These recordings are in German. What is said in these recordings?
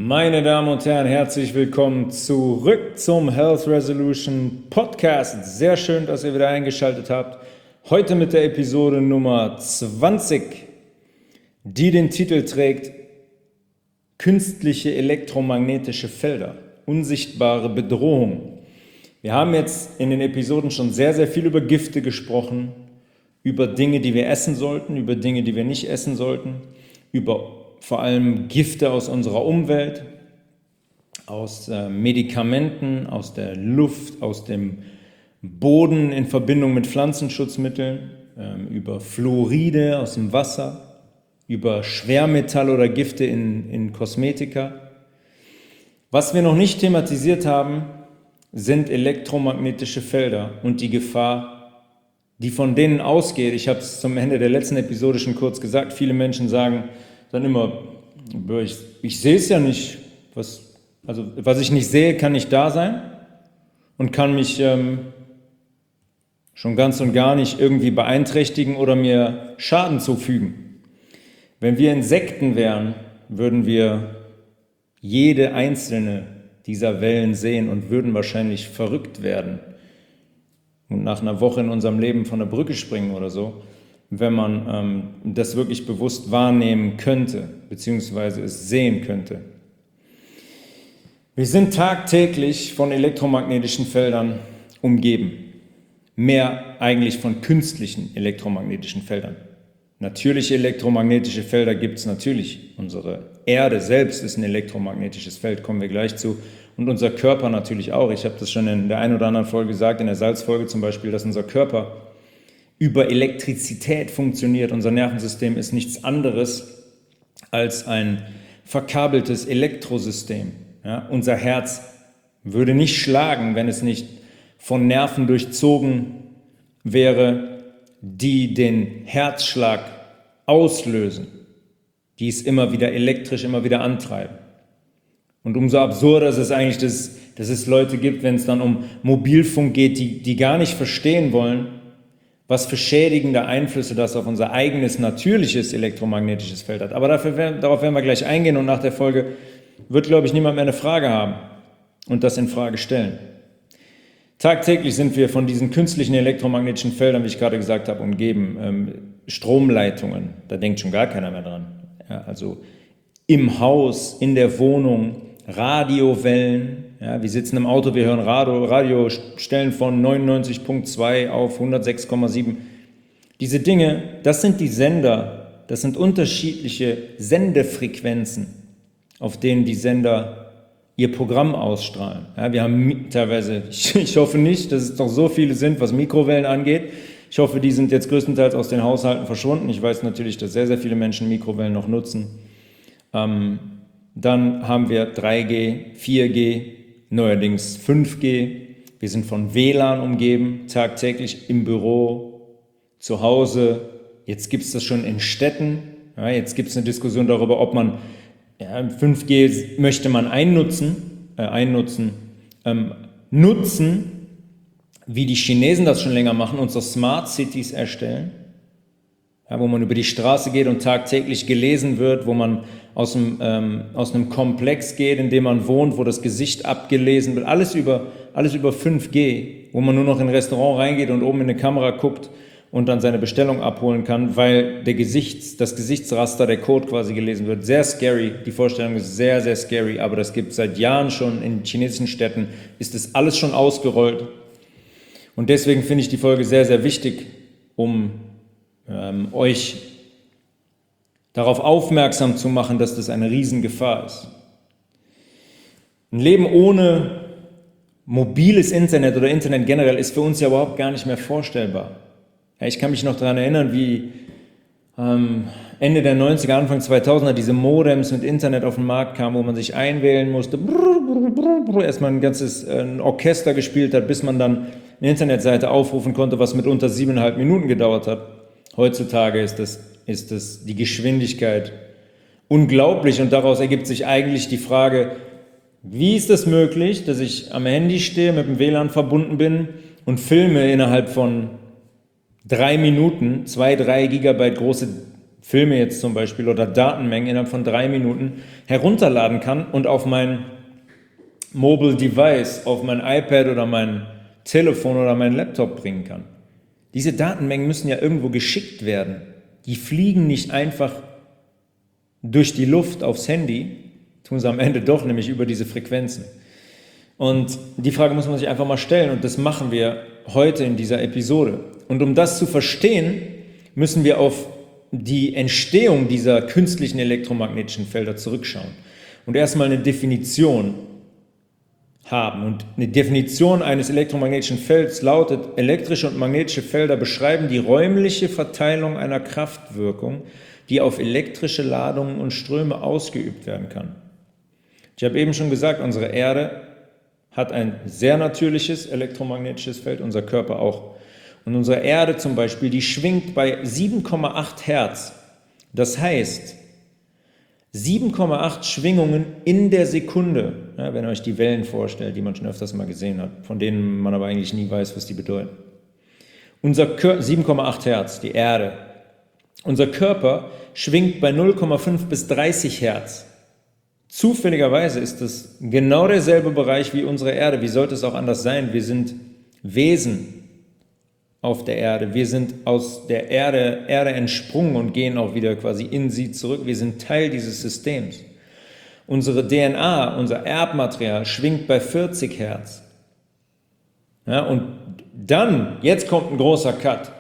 Meine Damen und Herren, herzlich willkommen zurück zum Health Resolution Podcast. Sehr schön, dass ihr wieder eingeschaltet habt. Heute mit der Episode Nummer 20, die den Titel trägt Künstliche elektromagnetische Felder, unsichtbare Bedrohung. Wir haben jetzt in den Episoden schon sehr, sehr viel über Gifte gesprochen, über Dinge, die wir essen sollten, über Dinge, die wir nicht essen sollten, über vor allem Gifte aus unserer Umwelt, aus Medikamenten, aus der Luft, aus dem Boden in Verbindung mit Pflanzenschutzmitteln, über Fluoride aus dem Wasser, über Schwermetalle oder Gifte in Kosmetika. Was wir noch nicht thematisiert haben, sind elektromagnetische Felder und die Gefahr, die von denen ausgeht. Ich habe es zum Ende der letzten Episode schon kurz gesagt. Viele Menschen sagen dann immer, ich sehe es ja nicht. Was ich nicht sehe, kann nicht da sein und kann mich schon ganz und gar nicht irgendwie beeinträchtigen oder mir Schaden zufügen. Wenn wir Insekten wären, würden wir jede einzelne dieser Wellen sehen und würden wahrscheinlich verrückt werden und nach einer Woche in unserem Leben von der Brücke springen oder so, wenn man das wirklich bewusst wahrnehmen könnte, beziehungsweise es sehen könnte. Wir sind tagtäglich von elektromagnetischen Feldern umgeben. Mehr eigentlich von künstlichen elektromagnetischen Feldern. Natürliche elektromagnetische Felder gibt es natürlich. Unsere Erde selbst ist ein elektromagnetisches Feld, kommen wir gleich zu. Und unser Körper natürlich auch. Ich habe das schon in der einen oder anderen Folge gesagt, in der Salzfolge zum Beispiel, dass unser Körper über Elektrizität funktioniert. Unser Nervensystem ist nichts anderes als ein verkabeltes Elektrosystem. Ja, unser Herz würde nicht schlagen, wenn es nicht von Nerven durchzogen wäre, die den Herzschlag auslösen, die es immer wieder elektrisch, immer wieder antreiben. Und umso absurder ist es eigentlich, dass es Leute gibt, wenn es dann um Mobilfunk geht, die gar nicht verstehen wollen, was für schädigende Einflüsse das auf unser eigenes natürliches elektromagnetisches Feld hat. Aber darauf werden wir gleich eingehen und nach der Folge wird, glaube ich, niemand mehr eine Frage haben und das in Frage stellen. Tagtäglich sind wir von diesen künstlichen elektromagnetischen Feldern, wie ich gerade gesagt habe, umgeben. Stromleitungen, da denkt schon gar keiner mehr dran. Ja, also im Haus, in der Wohnung, Radiowellen. Ja, wir sitzen im Auto, wir hören Radiostellen von 99,2 auf 106,7. Diese Dinge, das sind die Sender, das sind unterschiedliche Sendefrequenzen, auf denen die Sender ihr Programm ausstrahlen. Ja, wir haben teilweise, ich hoffe nicht, dass es noch so viele sind, was Mikrowellen angeht. Ich hoffe, die sind jetzt größtenteils aus den Haushalten verschwunden. Ich weiß natürlich, dass sehr, sehr viele Menschen Mikrowellen noch nutzen. Dann haben wir 3G, 4G, neuerdings 5G. Wir sind von WLAN umgeben, tagtäglich im Büro, zu Hause. Jetzt gibt es das schon in Städten. Ja, jetzt gibt es eine Diskussion darüber, ob man 5G möchte man nutzen, wie die Chinesen das schon länger machen, und so Smart Cities erstellen, ja, wo man über die Straße geht und tagtäglich gelesen wird, wo man aus einem Komplex geht, in dem man wohnt, wo das Gesicht abgelesen wird, alles über 5G, wo man nur noch in ein Restaurant reingeht und oben in eine Kamera guckt und dann seine Bestellung abholen kann, weil das Gesichtsraster, der Code quasi gelesen wird. Sehr scary, die Vorstellung ist sehr, sehr scary, aber das gibt es seit Jahren schon in chinesischen Städten, ist das alles schon ausgerollt. Und deswegen finde ich die Folge sehr, sehr wichtig, um euch darauf aufmerksam zu machen, dass das eine Riesengefahr ist. Ein Leben ohne mobiles Internet oder Internet generell ist für uns ja überhaupt gar nicht mehr vorstellbar. Ja, ich kann mich noch daran erinnern, wie Ende der 90er, Anfang 2000er diese Modems mit Internet auf den Markt kamen, wo man sich einwählen musste, erstmal ein Orchester gespielt hat, bis man dann eine Internetseite aufrufen konnte, was mitunter 7,5 Minuten gedauert hat. Heutzutage ist das die Geschwindigkeit unglaublich und daraus ergibt sich eigentlich die Frage, wie ist es möglich, dass ich am Handy stehe, mit dem WLAN verbunden bin und Filme innerhalb von 3 Minuten, 2-3 Gigabyte große Filme jetzt zum Beispiel oder Datenmengen innerhalb von 3 Minuten herunterladen kann und auf mein Mobile Device, auf mein iPad oder mein Telefon oder mein Laptop bringen kann. Diese Datenmengen müssen ja irgendwo geschickt werden. Die fliegen nicht einfach durch die Luft aufs Handy, tun sie am Ende doch, nämlich über diese Frequenzen. Und die Frage muss man sich einfach mal stellen und das machen wir heute in dieser Episode. Und um das zu verstehen, müssen wir auf die Entstehung dieser künstlichen elektromagnetischen Felder zurückschauen und erstmal eine Definition haben. Und eine Definition eines elektromagnetischen Felds lautet: elektrische und magnetische Felder beschreiben die räumliche Verteilung einer Kraftwirkung, die auf elektrische Ladungen und Ströme ausgeübt werden kann. Ich habe eben schon gesagt, unsere Erde hat ein sehr natürliches elektromagnetisches Feld, unser Körper auch. Und unsere Erde zum Beispiel, die schwingt bei 7,8 Hertz. Das heißt, 7,8 Schwingungen in der Sekunde, ja, wenn ihr euch die Wellen vorstellt, die man schon öfters mal gesehen hat, von denen man aber eigentlich nie weiß, was die bedeuten. 7,8 Hertz, die Erde. Unser Körper schwingt bei 0,5 bis 30 Hertz. Zufälligerweise ist es genau derselbe Bereich wie unsere Erde. Wie sollte es auch anders sein? Wir sind Wesen auf der Erde. Wir sind aus der Erde entsprungen und gehen auch wieder quasi in sie zurück. Wir sind Teil dieses Systems. Unsere DNA, unser Erbmaterial schwingt bei 40 Hertz. Ja, und dann, jetzt kommt ein großer Cut.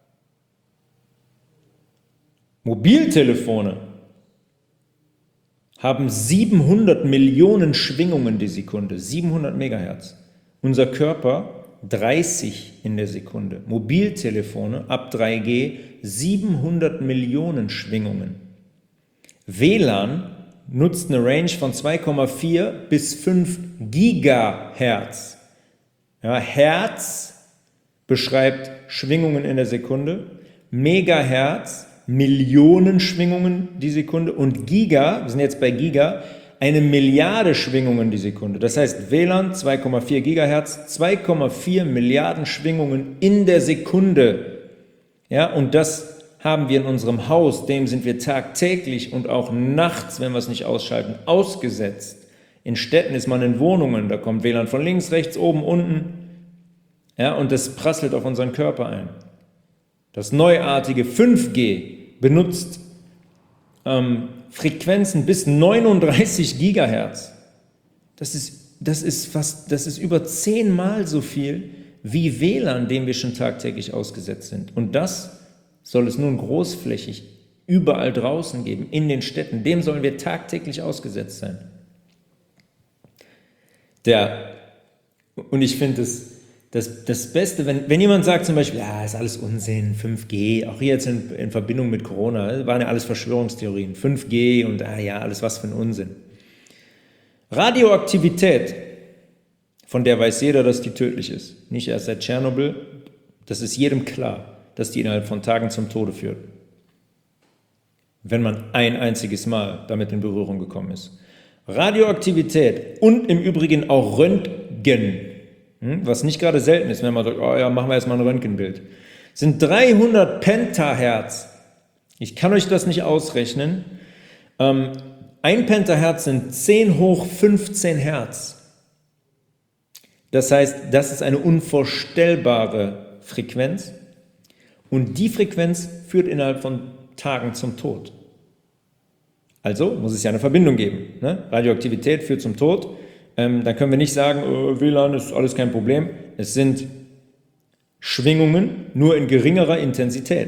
Mobiltelefone haben 700 Millionen Schwingungen die Sekunde, 700 Megahertz. Unser Körper 30 in der Sekunde. Mobiltelefone ab 3G 700 Millionen Schwingungen. WLAN nutzt eine Range von 2,4 bis 5 Gigahertz. Ja, Hertz beschreibt Schwingungen in der Sekunde, Megahertz Millionen Schwingungen die Sekunde und Giga, wir sind jetzt bei Giga, 1 Milliarde Schwingungen die Sekunde. Das heißt WLAN 2,4 Gigahertz, 2,4 Milliarden Schwingungen in der Sekunde. Ja, und das haben wir in unserem Haus, dem sind wir tagtäglich und auch nachts, wenn wir es nicht ausschalten, ausgesetzt. In Städten ist man in Wohnungen, da kommt WLAN von links, rechts, oben, unten. Ja, und das prasselt auf unseren Körper ein. Das neuartige 5G benutzt Frequenzen bis 39 Gigahertz. Das ist über 10-mal so viel wie WLAN, dem wir schon tagtäglich ausgesetzt sind. Und das soll es nun großflächig überall draußen geben, in den Städten. Dem sollen wir tagtäglich ausgesetzt sein. Und ich finde das Beste, wenn jemand sagt zum Beispiel, ja, ist alles Unsinn, 5G, auch hier jetzt in Verbindung mit Corona, waren ja alles Verschwörungstheorien, 5G und ja, alles was für ein Unsinn. Radioaktivität, von der weiß jeder, dass die tödlich ist. Nicht erst seit Tschernobyl, das ist jedem klar, dass die innerhalb von Tagen zum Tode führt. Wenn man ein einziges Mal damit in Berührung gekommen ist. Radioaktivität und im Übrigen auch Röntgen, was nicht gerade selten ist, wenn man sagt, oh ja, machen wir jetzt mal ein Röntgenbild, sind 300 Pentahertz. Ich kann euch das nicht ausrechnen. Ein Pentahertz sind 10 hoch 15 Hertz. Das heißt, das ist eine unvorstellbare Frequenz und die Frequenz führt innerhalb von Tagen zum Tod. Also muss es ja eine Verbindung geben. Ne? Radioaktivität führt zum Tod. Dann können wir nicht sagen, WLAN ist alles kein Problem. Es sind Schwingungen, nur in geringerer Intensität.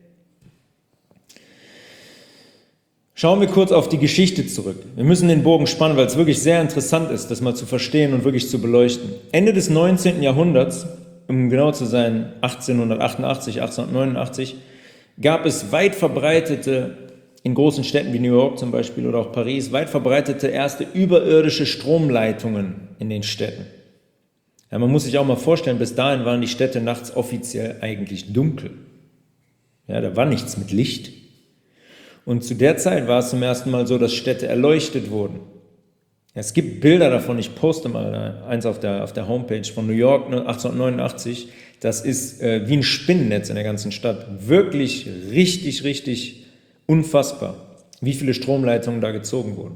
Schauen wir kurz auf die Geschichte zurück. Wir müssen den Bogen spannen, weil es wirklich sehr interessant ist, das mal zu verstehen und wirklich zu beleuchten. Ende des 19. Jahrhunderts, um genau zu sein, 1888, 1889, gab es weit verbreitete, in großen Städten wie New York zum Beispiel oder auch Paris, weit verbreitete erste überirdische Stromleitungen in den Städten. Ja, man muss sich auch mal vorstellen, bis dahin waren die Städte nachts offiziell eigentlich dunkel. Ja, da war nichts mit Licht. Und zu der Zeit war es zum ersten Mal so, dass Städte erleuchtet wurden. Es gibt Bilder davon, ich poste mal eins auf der Homepage von New York 1889. Das ist wie ein Spinnennetz in der ganzen Stadt. Wirklich richtig Unfassbar, wie viele Stromleitungen da gezogen wurden.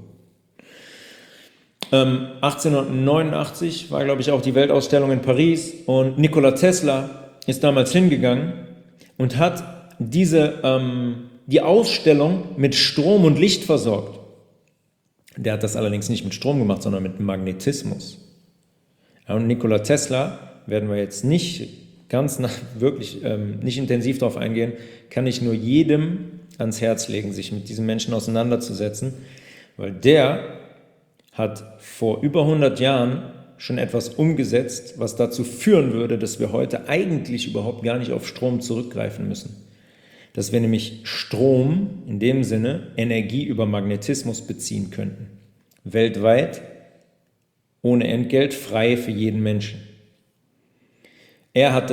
1889 war, glaube ich, auch die Weltausstellung in Paris und Nikola Tesla ist damals hingegangen und hat die Ausstellung mit Strom und Licht versorgt. Der hat das allerdings nicht mit Strom gemacht, sondern mit Magnetismus. Ja, und Nikola Tesla, werden wir jetzt nicht wirklich nicht intensiv darauf eingehen, kann ich nur jedem ans Herz legen, sich mit diesem Menschen auseinanderzusetzen, weil der hat vor über 100 Jahren schon etwas umgesetzt, was dazu führen würde, dass wir heute eigentlich überhaupt gar nicht auf Strom zurückgreifen müssen. Dass wir nämlich Strom, in dem Sinne Energie über Magnetismus beziehen könnten. Weltweit, ohne Entgelt, frei für jeden Menschen. Er hat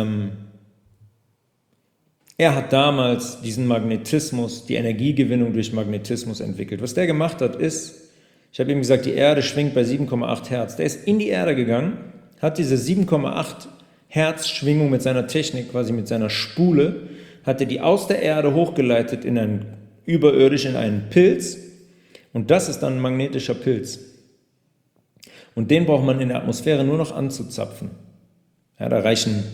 damals diesen Magnetismus, die Energiegewinnung durch Magnetismus entwickelt. Was der gemacht hat, ist, ich habe ihm gesagt, die Erde schwingt bei 7,8 Hertz. Der ist in die Erde gegangen, hat diese 7,8 Hertz Schwingung mit seiner Technik, quasi mit seiner Spule, hat er die aus der Erde hochgeleitet überirdisch in einen Pilz. Und das ist dann ein magnetischer Pilz. Und den braucht man in der Atmosphäre nur noch anzuzapfen. Ja, da reichen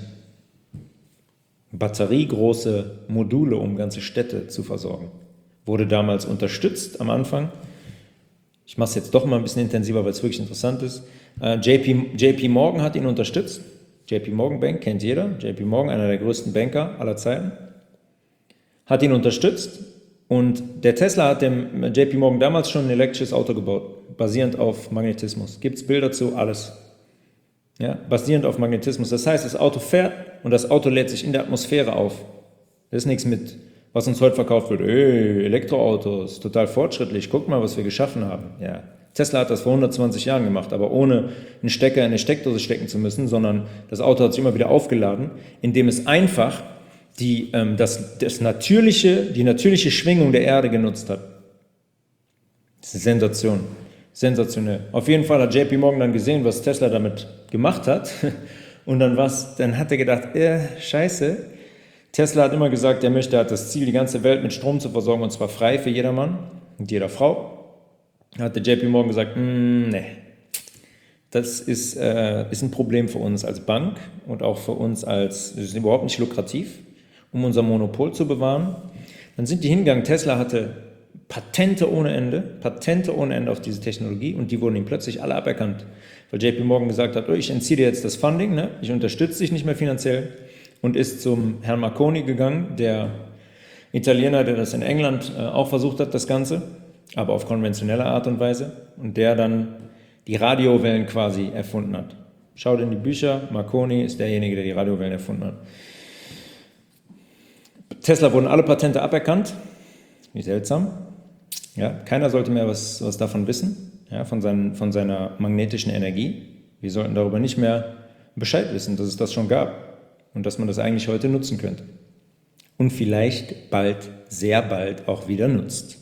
batteriegroße Module, um ganze Städte zu versorgen. Wurde damals unterstützt am Anfang. Ich mache es jetzt doch mal ein bisschen intensiver, weil es wirklich interessant ist. JP Morgan hat ihn unterstützt. JP Morgan Bank kennt jeder. JP Morgan, einer der größten Banker aller Zeiten, hat ihn unterstützt. Und der Tesla hat dem JP Morgan damals schon ein elektrisches Auto gebaut, basierend auf Magnetismus. Gibt es Bilder zu? Alles. Ja, basierend auf Magnetismus. Das heißt, das Auto fährt und das Auto lädt sich in der Atmosphäre auf. Das ist nichts mit, was uns heute verkauft wird. Elektroautos, total fortschrittlich. Guck mal, was wir geschaffen haben. Ja. Tesla hat das vor 120 Jahren gemacht, aber ohne einen Stecker in eine Steckdose stecken zu müssen, sondern das Auto hat sich immer wieder aufgeladen, indem es einfach die natürliche Schwingung der Erde genutzt hat. Das ist eine Sensation. Sensationell. Auf jeden Fall hat JP Morgan dann gesehen, was Tesla damit gemacht hat. Und dann hat er gedacht, scheiße. Tesla hat immer gesagt, er hat das Ziel, die ganze Welt mit Strom zu versorgen, und zwar frei für jedermann und jeder Frau. Hat der JP Morgan gesagt, nee, das ist ein Problem für uns als Bank und auch für uns das ist überhaupt nicht lukrativ, um unser Monopol zu bewahren. Dann sind die hingegangen. Tesla hatte Patente ohne Ende auf diese Technologie, und die wurden ihm plötzlich alle aberkannt, weil JP Morgan gesagt hat, ich entziehe dir jetzt das Funding, ne? Ich unterstütze dich nicht mehr finanziell, und ist zum Herrn Marconi gegangen, der Italiener, der das in England auch versucht hat, das Ganze, aber auf konventionelle Art und Weise, und der dann die Radiowellen quasi erfunden hat. Schaut in die Bücher, Marconi ist derjenige, der die Radiowellen erfunden hat. Tesla wurden alle Patente aberkannt, wie seltsam. Ja, keiner sollte mehr was davon wissen, ja, von seiner magnetischen Energie. Wir sollten darüber nicht mehr Bescheid wissen, dass es das schon gab und dass man das eigentlich heute nutzen könnte. Und vielleicht sehr bald auch wieder nutzt.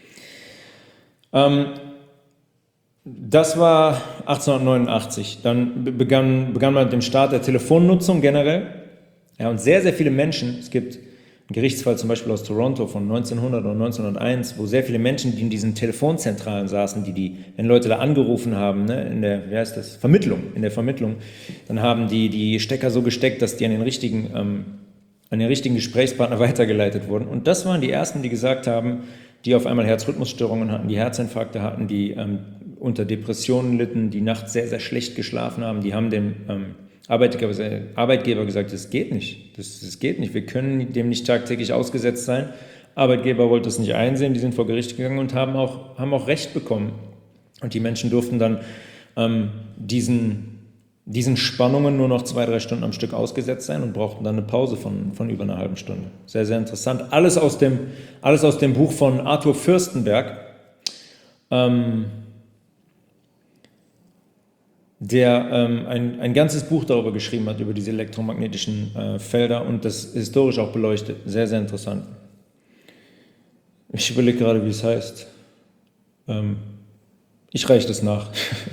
Das war 1889. Dann begann man mit dem Start der Telefonnutzung generell. Ja, und sehr, sehr viele Menschen, es gibt ein Gerichtsfall zum Beispiel aus Toronto von 1900 oder 1901, wo sehr viele Menschen, die in diesen Telefonzentralen saßen, wenn Leute da angerufen haben, ne, in der Vermittlung, dann haben die Stecker so gesteckt, dass die an den richtigen Gesprächspartner weitergeleitet wurden. Und das waren die ersten, die gesagt haben, die auf einmal Herzrhythmusstörungen hatten, die Herzinfarkte hatten, die unter Depressionen litten, die nachts sehr, sehr schlecht geschlafen haben, die haben dem Arbeitgeber gesagt, das geht nicht, wir können dem nicht tagtäglich ausgesetzt sein. Arbeitgeber wollte es nicht einsehen, die sind vor Gericht gegangen und haben auch Recht bekommen. Und die Menschen durften dann diesen Spannungen nur noch 2-3 Stunden am Stück ausgesetzt sein und brauchten dann eine Pause von über einer halben Stunde. Sehr, sehr interessant. Alles aus dem Buch von Arthur Fürstenberg, der ein ganzes Buch darüber geschrieben hat, über diese elektromagnetischen Felder, und das historisch auch beleuchtet. Sehr, sehr interessant. Ich überlege gerade, wie es heißt. Ich reiche das nach.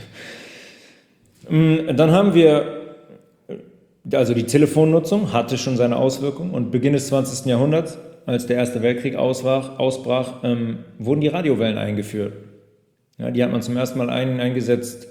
Dann haben wir, also die Telefonnutzung hatte schon seine Auswirkungen, und Beginn des 20. Jahrhunderts als der Erste Weltkrieg ausbrach, wurden die Radiowellen eingeführt. Ja, die hat man zum ersten Mal eingesetzt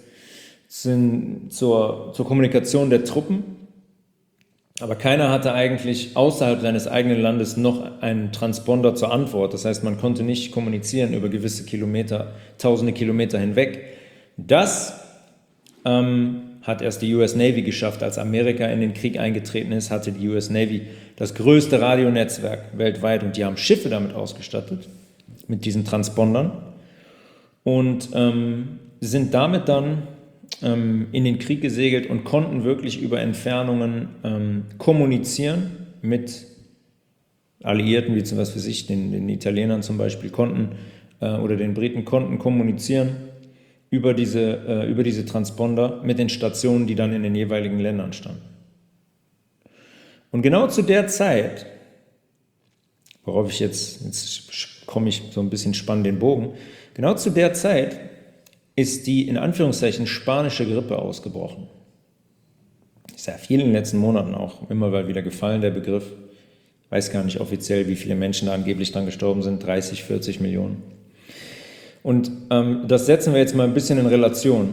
zur Kommunikation der Truppen. Aber keiner hatte eigentlich außerhalb seines eigenen Landes noch einen Transponder zur Antwort. Das heißt, man konnte nicht kommunizieren über gewisse Kilometer, tausende Kilometer hinweg. Das hat erst die US Navy geschafft. Als Amerika in den Krieg eingetreten ist, hatte die US Navy das größte Radionetzwerk weltweit und die haben Schiffe damit ausgestattet, mit diesen Transpondern und sind damit dann in den Krieg gesegelt und konnten wirklich über Entfernungen kommunizieren mit Alliierten, wie zum Beispiel den Italienern zum Beispiel oder den Briten konnten kommunizieren über diese Transponder mit den Stationen, die dann in den jeweiligen Ländern standen. Und genau zu der Zeit, worauf jetzt komme ich so ein bisschen spannend den Bogen, genau zu der Zeit ist die in Anführungszeichen spanische Grippe ausgebrochen. Ist ja viel in den letzten Monaten auch immer mal wieder gefallen, der Begriff. Ich weiß gar nicht offiziell, wie viele Menschen da angeblich dran gestorben sind, 30, 40 Millionen. Und das setzen wir jetzt mal ein bisschen in Relation.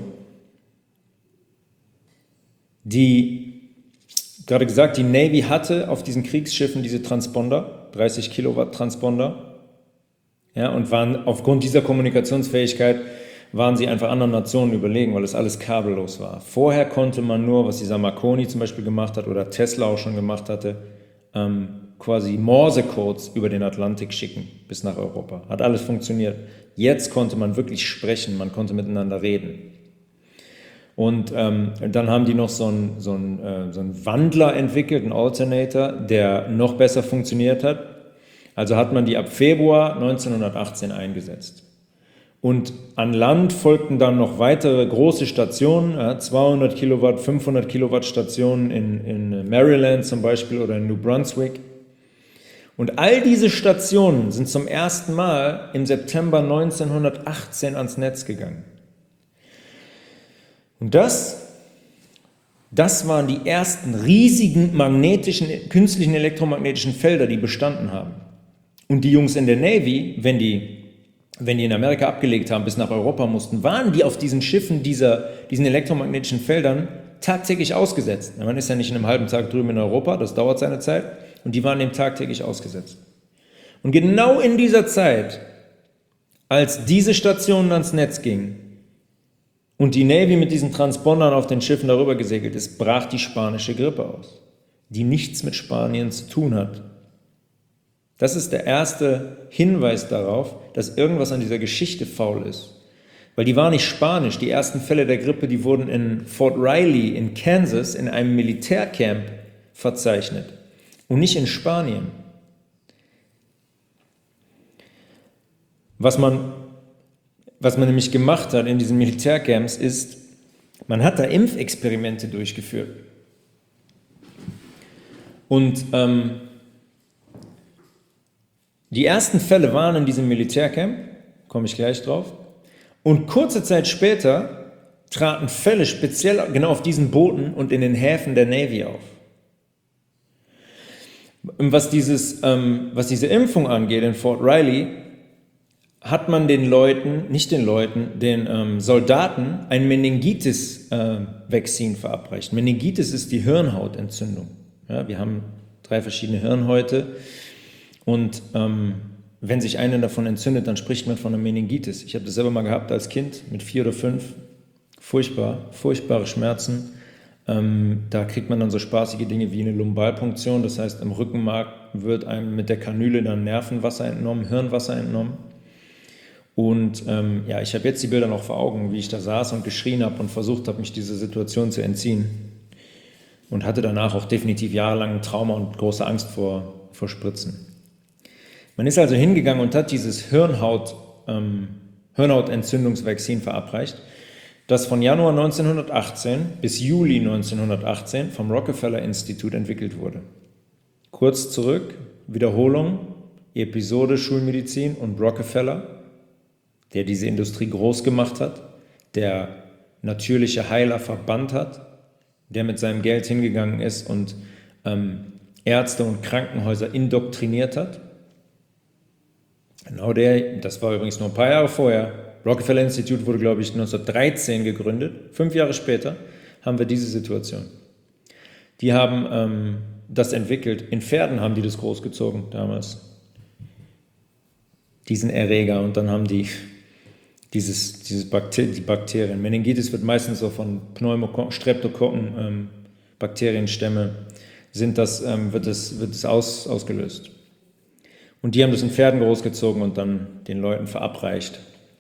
Gerade gesagt, die Navy hatte auf diesen Kriegsschiffen diese Transponder, 30 Kilowatt Transponder, ja, und waren aufgrund dieser Kommunikationsfähigkeit waren sie einfach anderen Nationen überlegen, weil es alles kabellos war. Vorher konnte man nur, was dieser Marconi zum Beispiel gemacht hat oder Tesla auch schon gemacht hatte, quasi Morse-Codes über den Atlantik schicken bis nach Europa. Hat alles funktioniert. Jetzt konnte man wirklich sprechen, man konnte miteinander reden. Und dann haben die noch so einen Wandler entwickelt, einen Alternator, der noch besser funktioniert hat. Also hat man die ab Februar 1918 eingesetzt. Und an Land folgten dann noch weitere große Stationen, 200 Kilowatt, 500 Kilowatt Stationen in Maryland zum Beispiel oder in New Brunswick. Und all diese Stationen sind zum ersten Mal im September 1918 ans Netz gegangen. Und das waren die ersten riesigen künstlichen elektromagnetischen Felder, die bestanden haben. Und die Jungs in der Navy, wenn die in Amerika abgelegt haben, bis nach Europa mussten, waren die auf diesen Schiffen diesen elektromagnetischen Feldern tagtäglich ausgesetzt. Man ist ja nicht in einem halben Tag drüben in Europa, das dauert seine Zeit, und die waren dem tagtäglich ausgesetzt. Und genau in dieser Zeit, als diese Stationen ans Netz gingen und die Navy mit diesen Transpondern auf den Schiffen darüber gesegelt ist, brach die spanische Grippe aus, die nichts mit Spanien zu tun hat. Das ist der erste Hinweis darauf, dass irgendwas an dieser Geschichte faul ist. Weil die war nicht spanisch. Die ersten Fälle der Grippe, die wurden in Fort Riley in Kansas in einem Militärcamp verzeichnet und nicht in Spanien. Was man nämlich gemacht hat in diesen Militärcamps ist, man hat da Impfexperimente durchgeführt. Und die ersten Fälle waren in diesem Militärcamp, komme ich gleich drauf, und kurze Zeit später traten Fälle speziell genau auf diesen Booten und in den Häfen der Navy auf. Was diese Impfung angeht in Fort Riley, hat man den Soldaten ein Meningitis-Vakzin verabreicht. Meningitis ist die Hirnhautentzündung. Ja, wir haben 3 verschiedene Hirnhäute. Und wenn sich eine davon entzündet, dann spricht man von einer Meningitis. Ich habe das selber mal gehabt als Kind mit 4 oder 5. Furchtbare Schmerzen. Da kriegt man dann so spaßige Dinge wie eine Lumbalpunktion. Das heißt, im Rückenmark wird einem mit der Kanüle dann Nervenwasser entnommen, Hirnwasser entnommen. Und ich habe jetzt die Bilder noch vor Augen, wie ich da saß und geschrien habe und versucht habe, mich dieser Situation zu entziehen. Und hatte danach auch definitiv jahrelang ein Trauma und große Angst vor Spritzen. Man ist also hingegangen und hat dieses Hirnhautentzündungsvakzin verabreicht, das von Januar 1918 bis Juli 1918 vom Rockefeller Institut entwickelt wurde. Kurz zurück, Wiederholung, Episode Schulmedizin und Rockefeller, der diese Industrie groß gemacht hat, der natürliche Heiler verbannt hat, der mit seinem Geld hingegangen ist und Ärzte und Krankenhäuser indoktriniert hat. Genau das war übrigens nur ein paar Jahre vorher. Rockefeller Institute wurde, glaube ich, 1913 gegründet. 5 Jahre später haben wir diese Situation. Die haben das entwickelt. In Pferden haben die das großgezogen damals. Diesen Erreger. Und dann haben die die Bakterien. Meningitis wird meistens so von Pneumokokken, Streptokokken, Bakterienstämme, wird es ausgelöst. Und die haben das in Pferden großgezogen und dann den Leuten verabreicht.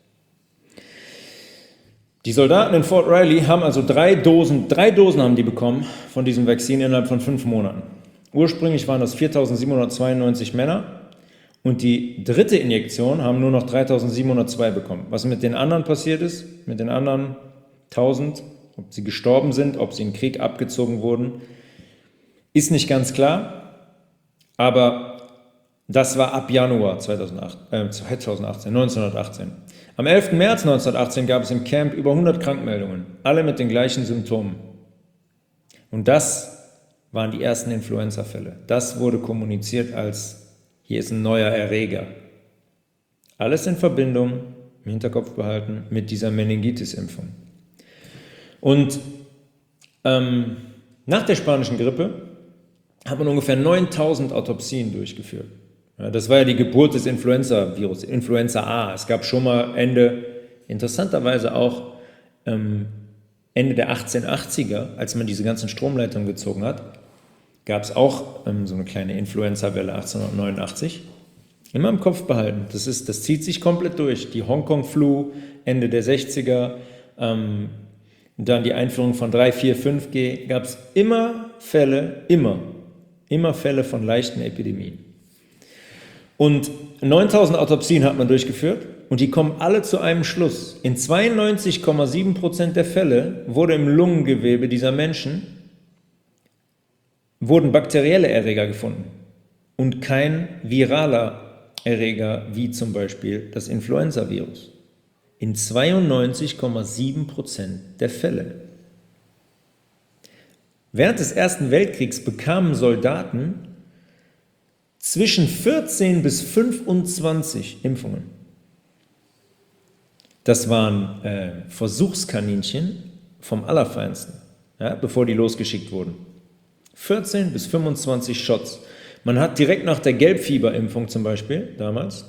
Die Soldaten in Fort Riley haben also 3 Dosen haben die bekommen von diesem Vakzin innerhalb von 5 Monaten. Ursprünglich waren das 4.792 Männer und die dritte Injektion haben nur noch 3.702 bekommen. Was mit den anderen passiert ist, mit den anderen 1.000, ob sie gestorben sind, ob sie in den Krieg abgezogen wurden, ist nicht ganz klar, aber das war ab Januar 1918. Am 11. März 1918 gab es im Camp über 100 Krankmeldungen, alle mit den gleichen Symptomen. Und das waren die ersten Influenza-Fälle. Das wurde kommuniziert als, hier ist ein neuer Erreger. Alles in Verbindung, im Hinterkopf behalten, mit dieser Meningitis-Impfung. Und nach der spanischen Grippe hat man ungefähr 9.000 Autopsien durchgeführt. Ja, das war ja die Geburt des Influenza-Virus, Influenza A. Es gab schon mal interessanterweise auch Ende der 1880er, als man diese ganzen Stromleitungen gezogen hat, gab es auch so eine kleine Influenza-Welle 1889. Immer im Kopf behalten, das zieht sich komplett durch. Die Hongkong-Flu Ende der 60er, dann die Einführung von 3, 4, 5G, gab es immer Fälle von leichten Epidemien. Und 9.000 Autopsien hat man durchgeführt und die kommen alle zu einem Schluss. In 92,7% der Fälle wurde im Lungengewebe dieser Menschen wurden bakterielle Erreger gefunden und kein viraler Erreger wie zum Beispiel das Influenza-Virus. In 92,7% der Fälle. Während des Ersten Weltkriegs bekamen Soldaten zwischen 14 bis 25 Impfungen. Das waren Versuchskaninchen vom Allerfeinsten, ja, bevor die losgeschickt wurden. 14 bis 25 Shots. Man hat direkt nach der Gelbfieberimpfung zum Beispiel, damals,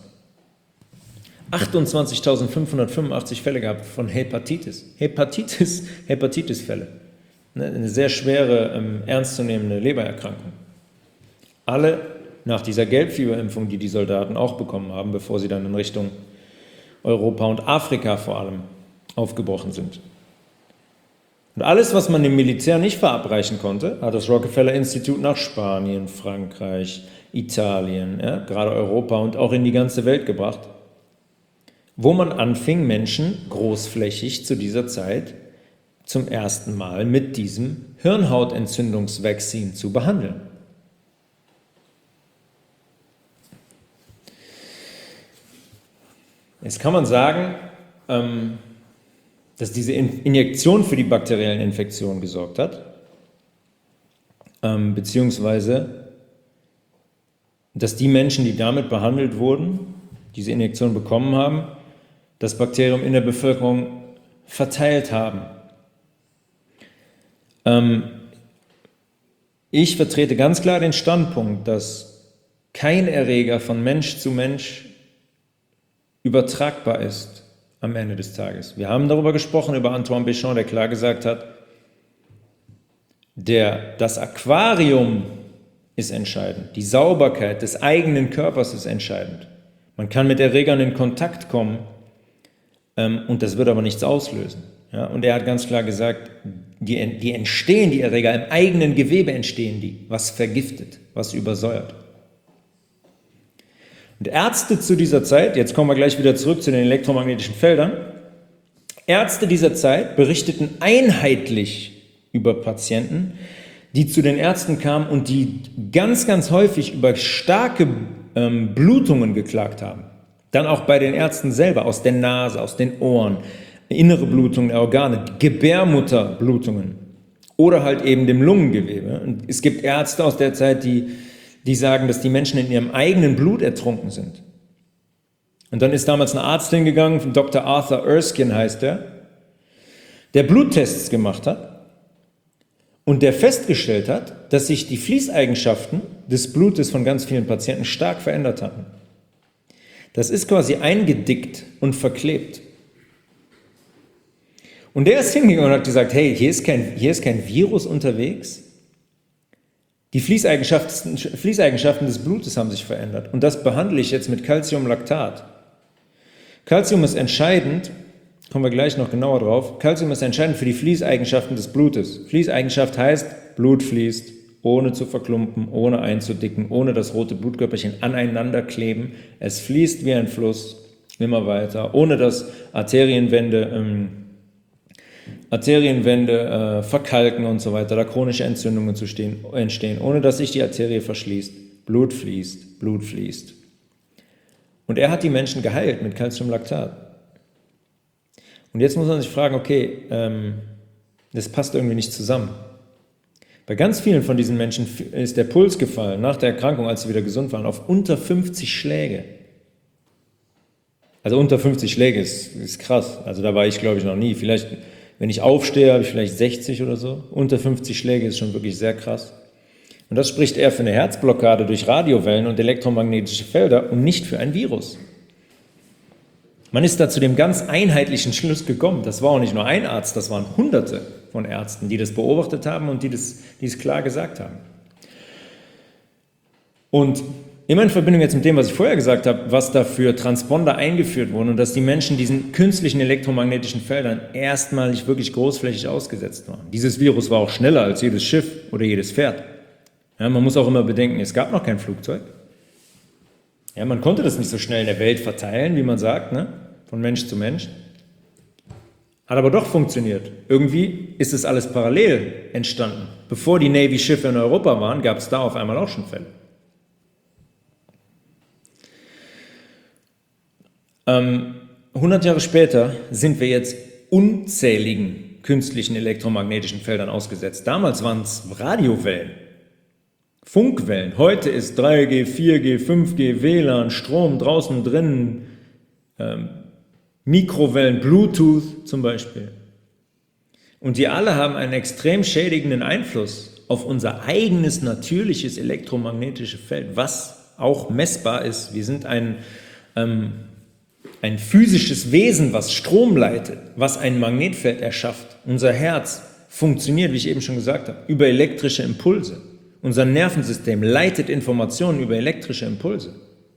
28.585 Fälle gehabt von Hepatitis-Fälle. Eine sehr schwere, ernstzunehmende Lebererkrankung. Alle nach dieser Gelbfieberimpfung, die die Soldaten auch bekommen haben, bevor sie dann in Richtung Europa und Afrika vor allem aufgebrochen sind. Und alles, was man dem Militär nicht verabreichen konnte, hat das Rockefeller Institut nach Spanien, Frankreich, Italien, ja, gerade Europa und auch in die ganze Welt gebracht, wo man anfing, Menschen großflächig zu dieser Zeit zum ersten Mal mit diesem Hirnhautentzündungsvakzin zu behandeln. Jetzt kann man sagen, dass diese Injektion für die bakteriellen Infektionen gesorgt hat, beziehungsweise dass die Menschen, die damit behandelt wurden, diese Injektion bekommen haben, das Bakterium in der Bevölkerung verteilt haben. Ich vertrete ganz klar den Standpunkt, dass kein Erreger von Mensch zu Mensch übertragbar ist am Ende des Tages. Wir haben darüber gesprochen, über Antoine Béchamp, der klar gesagt hat, das Aquarium ist entscheidend, die Sauberkeit des eigenen Körpers ist entscheidend. Man kann mit Erregern in Kontakt kommen und das wird aber nichts auslösen. Ja? Und er hat ganz klar gesagt, die Erreger im eigenen Gewebe entstehen die, was vergiftet, was übersäuert. Und Ärzte zu dieser Zeit, jetzt kommen wir gleich wieder zurück zu den elektromagnetischen Feldern, Ärzte dieser Zeit berichteten einheitlich über Patienten, die zu den Ärzten kamen und die ganz, ganz häufig über starke Blutungen geklagt haben. Dann auch bei den Ärzten selber, aus der Nase, aus den Ohren, innere Blutungen der Organe, Gebärmutterblutungen oder halt eben dem Lungengewebe. Und es gibt Ärzte aus der Zeit, die sagen, dass die Menschen in ihrem eigenen Blut ertrunken sind. Und dann ist damals ein Arzt hingegangen, Dr. Arthur Erskine heißt der Bluttests gemacht hat und der festgestellt hat, dass sich die Fließeigenschaften des Blutes von ganz vielen Patienten stark verändert hatten. Das ist quasi eingedickt und verklebt. Und der ist hingegangen und hat gesagt, hey, hier ist kein Virus unterwegs. Die Fließeigenschaften des Blutes haben sich verändert. Und das behandle ich jetzt mit Calciumlactat. Calcium ist entscheidend, kommen wir gleich noch genauer drauf, Calcium ist entscheidend für die Fließeigenschaften des Blutes. Fließeigenschaft heißt, Blut fließt, ohne zu verklumpen, ohne einzudicken, ohne dass rote Blutkörperchen aneinander kleben. Es fließt wie ein Fluss, immer weiter, ohne dass Arterienwände verkalken und so weiter, da chronische Entzündungen entstehen, ohne dass sich die Arterie verschließt. Blut fließt, Blut fließt. Und er hat die Menschen geheilt mit Calciumlactat. Und jetzt muss man sich fragen, okay, das passt irgendwie nicht zusammen. Bei ganz vielen von diesen Menschen ist der Puls gefallen, nach der Erkrankung, als sie wieder gesund waren, auf unter 50 Schläge. Also unter 50 Schläge ist krass. Also da war ich, glaube ich, noch nie. Vielleicht, wenn ich aufstehe, habe ich vielleicht 60 oder so. Unter 50 Schläge ist schon wirklich sehr krass. Und das spricht eher für eine Herzblockade durch Radiowellen und elektromagnetische Felder und nicht für ein Virus. Man ist da zu dem ganz einheitlichen Schluss gekommen. Das war auch nicht nur ein Arzt, das waren Hunderte von Ärzten, die das beobachtet haben und die es klar gesagt haben. Und immer in Verbindung jetzt mit dem, was ich vorher gesagt habe, was da für Transponder eingeführt wurden und dass die Menschen diesen künstlichen elektromagnetischen Feldern erstmalig wirklich großflächig ausgesetzt waren. Dieses Virus war auch schneller als jedes Schiff oder jedes Pferd. Ja, man muss auch immer bedenken, es gab noch kein Flugzeug. Ja, man konnte das nicht so schnell in der Welt verteilen, wie man sagt, ne? Von Mensch zu Mensch. Hat aber doch funktioniert. Irgendwie ist es alles parallel entstanden. Bevor die Navy-Schiffe in Europa waren, gab es da auf einmal auch schon Fälle. 100 Jahre später sind wir jetzt unzähligen künstlichen elektromagnetischen Feldern ausgesetzt. Damals waren es Radiowellen, Funkwellen. Heute ist 3G, 4G, 5G, WLAN, Strom draußen drinnen, Mikrowellen, Bluetooth zum Beispiel. Und die alle haben einen extrem schädigenden Einfluss auf unser eigenes natürliches elektromagnetisches Feld, was auch messbar ist. Wir sind ein physisches Wesen, was Strom leitet, was ein Magnetfeld erschafft. Unser Herz funktioniert, wie ich eben schon gesagt habe, über elektrische Impulse. Unser Nervensystem leitet Informationen über elektrische Impulse.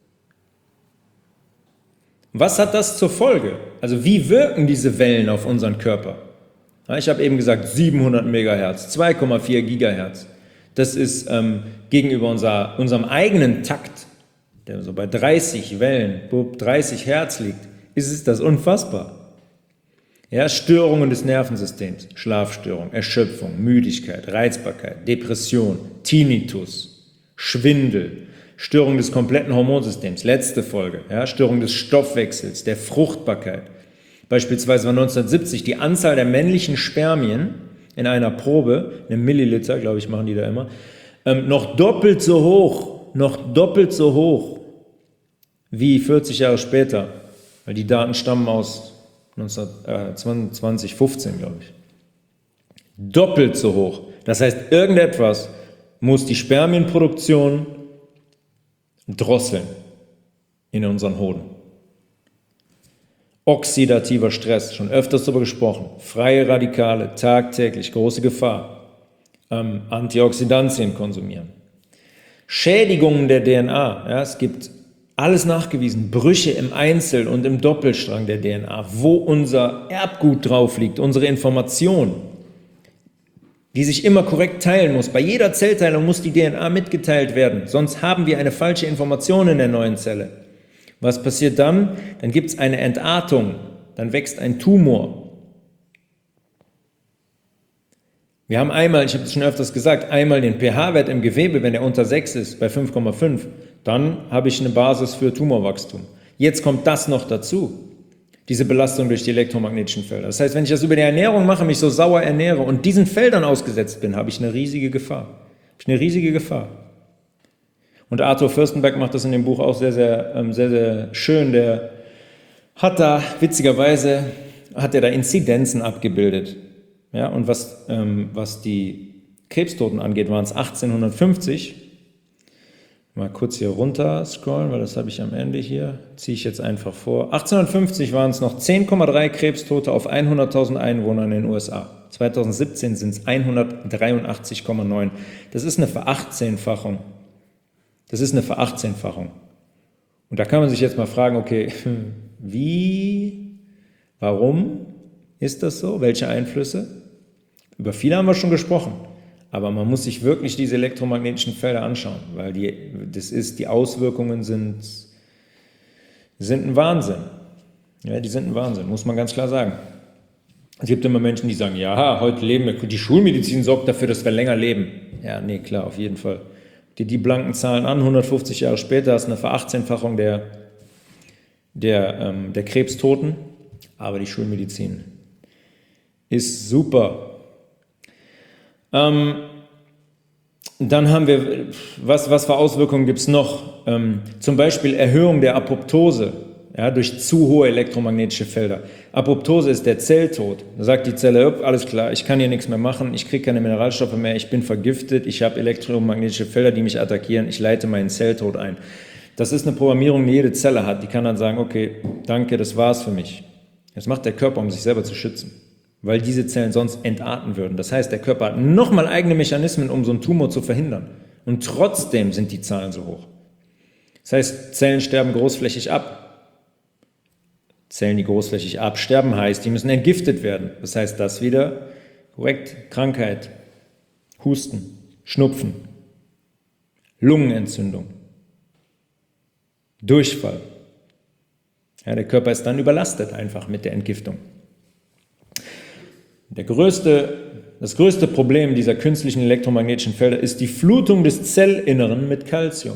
Was hat das zur Folge? Also wie wirken diese Wellen auf unseren Körper? Ich habe eben gesagt 700 Megahertz, 2,4 Gigahertz. Das ist gegenüber unserem eigenen Takt, der so bei 30 Wellen, 30 Hertz liegt, ist das unfassbar. Ja, Störungen des Nervensystems, Schlafstörung, Erschöpfung, Müdigkeit, Reizbarkeit, Depression, Tinnitus, Schwindel, Störung des kompletten Hormonsystems, letzte Folge, ja, Störung des Stoffwechsels, der Fruchtbarkeit. Beispielsweise war 1970 die Anzahl der männlichen Spermien in einer Probe, eine Milliliter, glaube ich, machen die da immer, noch doppelt so hoch wie 40 Jahre später, weil die Daten stammen aus 2015, glaube ich. Doppelt so hoch. Das heißt, irgendetwas muss die Spermienproduktion drosseln in unseren Hoden. Oxidativer Stress, schon öfters darüber gesprochen. Freie Radikale, tagtäglich, große Gefahr. Antioxidantien konsumieren. Schädigungen der DNA, ja, es gibt alles nachgewiesen, Brüche im Einzel- und im Doppelstrang der DNA, wo unser Erbgut drauf liegt, unsere Information, die sich immer korrekt teilen muss. Bei jeder Zellteilung muss die DNA mitgeteilt werden, sonst haben wir eine falsche Information in der neuen Zelle. Was passiert dann? Dann gibt es eine Entartung, dann wächst ein Tumor. Wir haben einmal, ich habe es schon öfters gesagt, einmal den pH-Wert im Gewebe, wenn er unter 6 ist, bei 5,5, dann habe ich eine Basis für Tumorwachstum. Jetzt kommt das noch dazu, diese Belastung durch die elektromagnetischen Felder. Das heißt, wenn ich das über die Ernährung mache, mich so sauer ernähre und diesen Feldern ausgesetzt bin, habe ich eine riesige Gefahr. Und Arthur Fürstenberg macht das in dem Buch auch sehr, sehr schön. Der witzigerweise hat er da Inzidenzen abgebildet. Ja, und was die Krebstoten angeht, waren es 1850. Mal kurz hier runter scrollen, weil das habe ich am Ende hier. Ziehe ich jetzt einfach vor. 1850 waren es noch 10,3 Krebstote auf 100.000 Einwohner in den USA. 2017 sind es 183,9. Das ist eine Verachtzehnfachung. Und da kann man sich jetzt mal fragen, okay, warum ist das so? Welche Einflüsse? Über viele haben wir schon gesprochen. Aber man muss sich wirklich diese elektromagnetischen Felder anschauen, weil die Auswirkungen sind ein Wahnsinn. Ja, die sind ein Wahnsinn, muss man ganz klar sagen. Es gibt immer Menschen, die sagen, ja, heute leben wir, die Schulmedizin sorgt dafür, dass wir länger leben. Ja, nee, klar, auf jeden Fall. Die blanken Zahlen an, 150 Jahre später hast du eine Verachtzehnfachung der Krebstoten, aber die Schulmedizin ist super. Dann haben wir, was für Auswirkungen gibt es noch? Zum Beispiel Erhöhung der Apoptose, ja, durch zu hohe elektromagnetische Felder. Apoptose ist der Zelltod. Da sagt die Zelle, alles klar, ich kann hier nichts mehr machen, ich kriege keine Mineralstoffe mehr, ich bin vergiftet, ich habe elektromagnetische Felder, die mich attackieren, ich leite meinen Zelltod ein. Das ist eine Programmierung, die jede Zelle hat. Die kann dann sagen, okay, danke, das war's für mich. Das macht der Körper, um sich selber zu schützen, weil diese Zellen sonst entarten würden. Das heißt, der Körper hat nochmal eigene Mechanismen, um so einen Tumor zu verhindern. Und trotzdem sind die Zahlen so hoch. Das heißt, Zellen sterben großflächig ab. Zellen, die großflächig absterben, heißt, die müssen entgiftet werden. Das heißt, das wieder korrekt, Krankheit, Husten, Schnupfen, Lungenentzündung, Durchfall. Ja, der Körper ist dann überlastet einfach mit der Entgiftung. Das größte Problem dieser künstlichen elektromagnetischen Felder ist die Flutung des Zellinneren mit Calcium.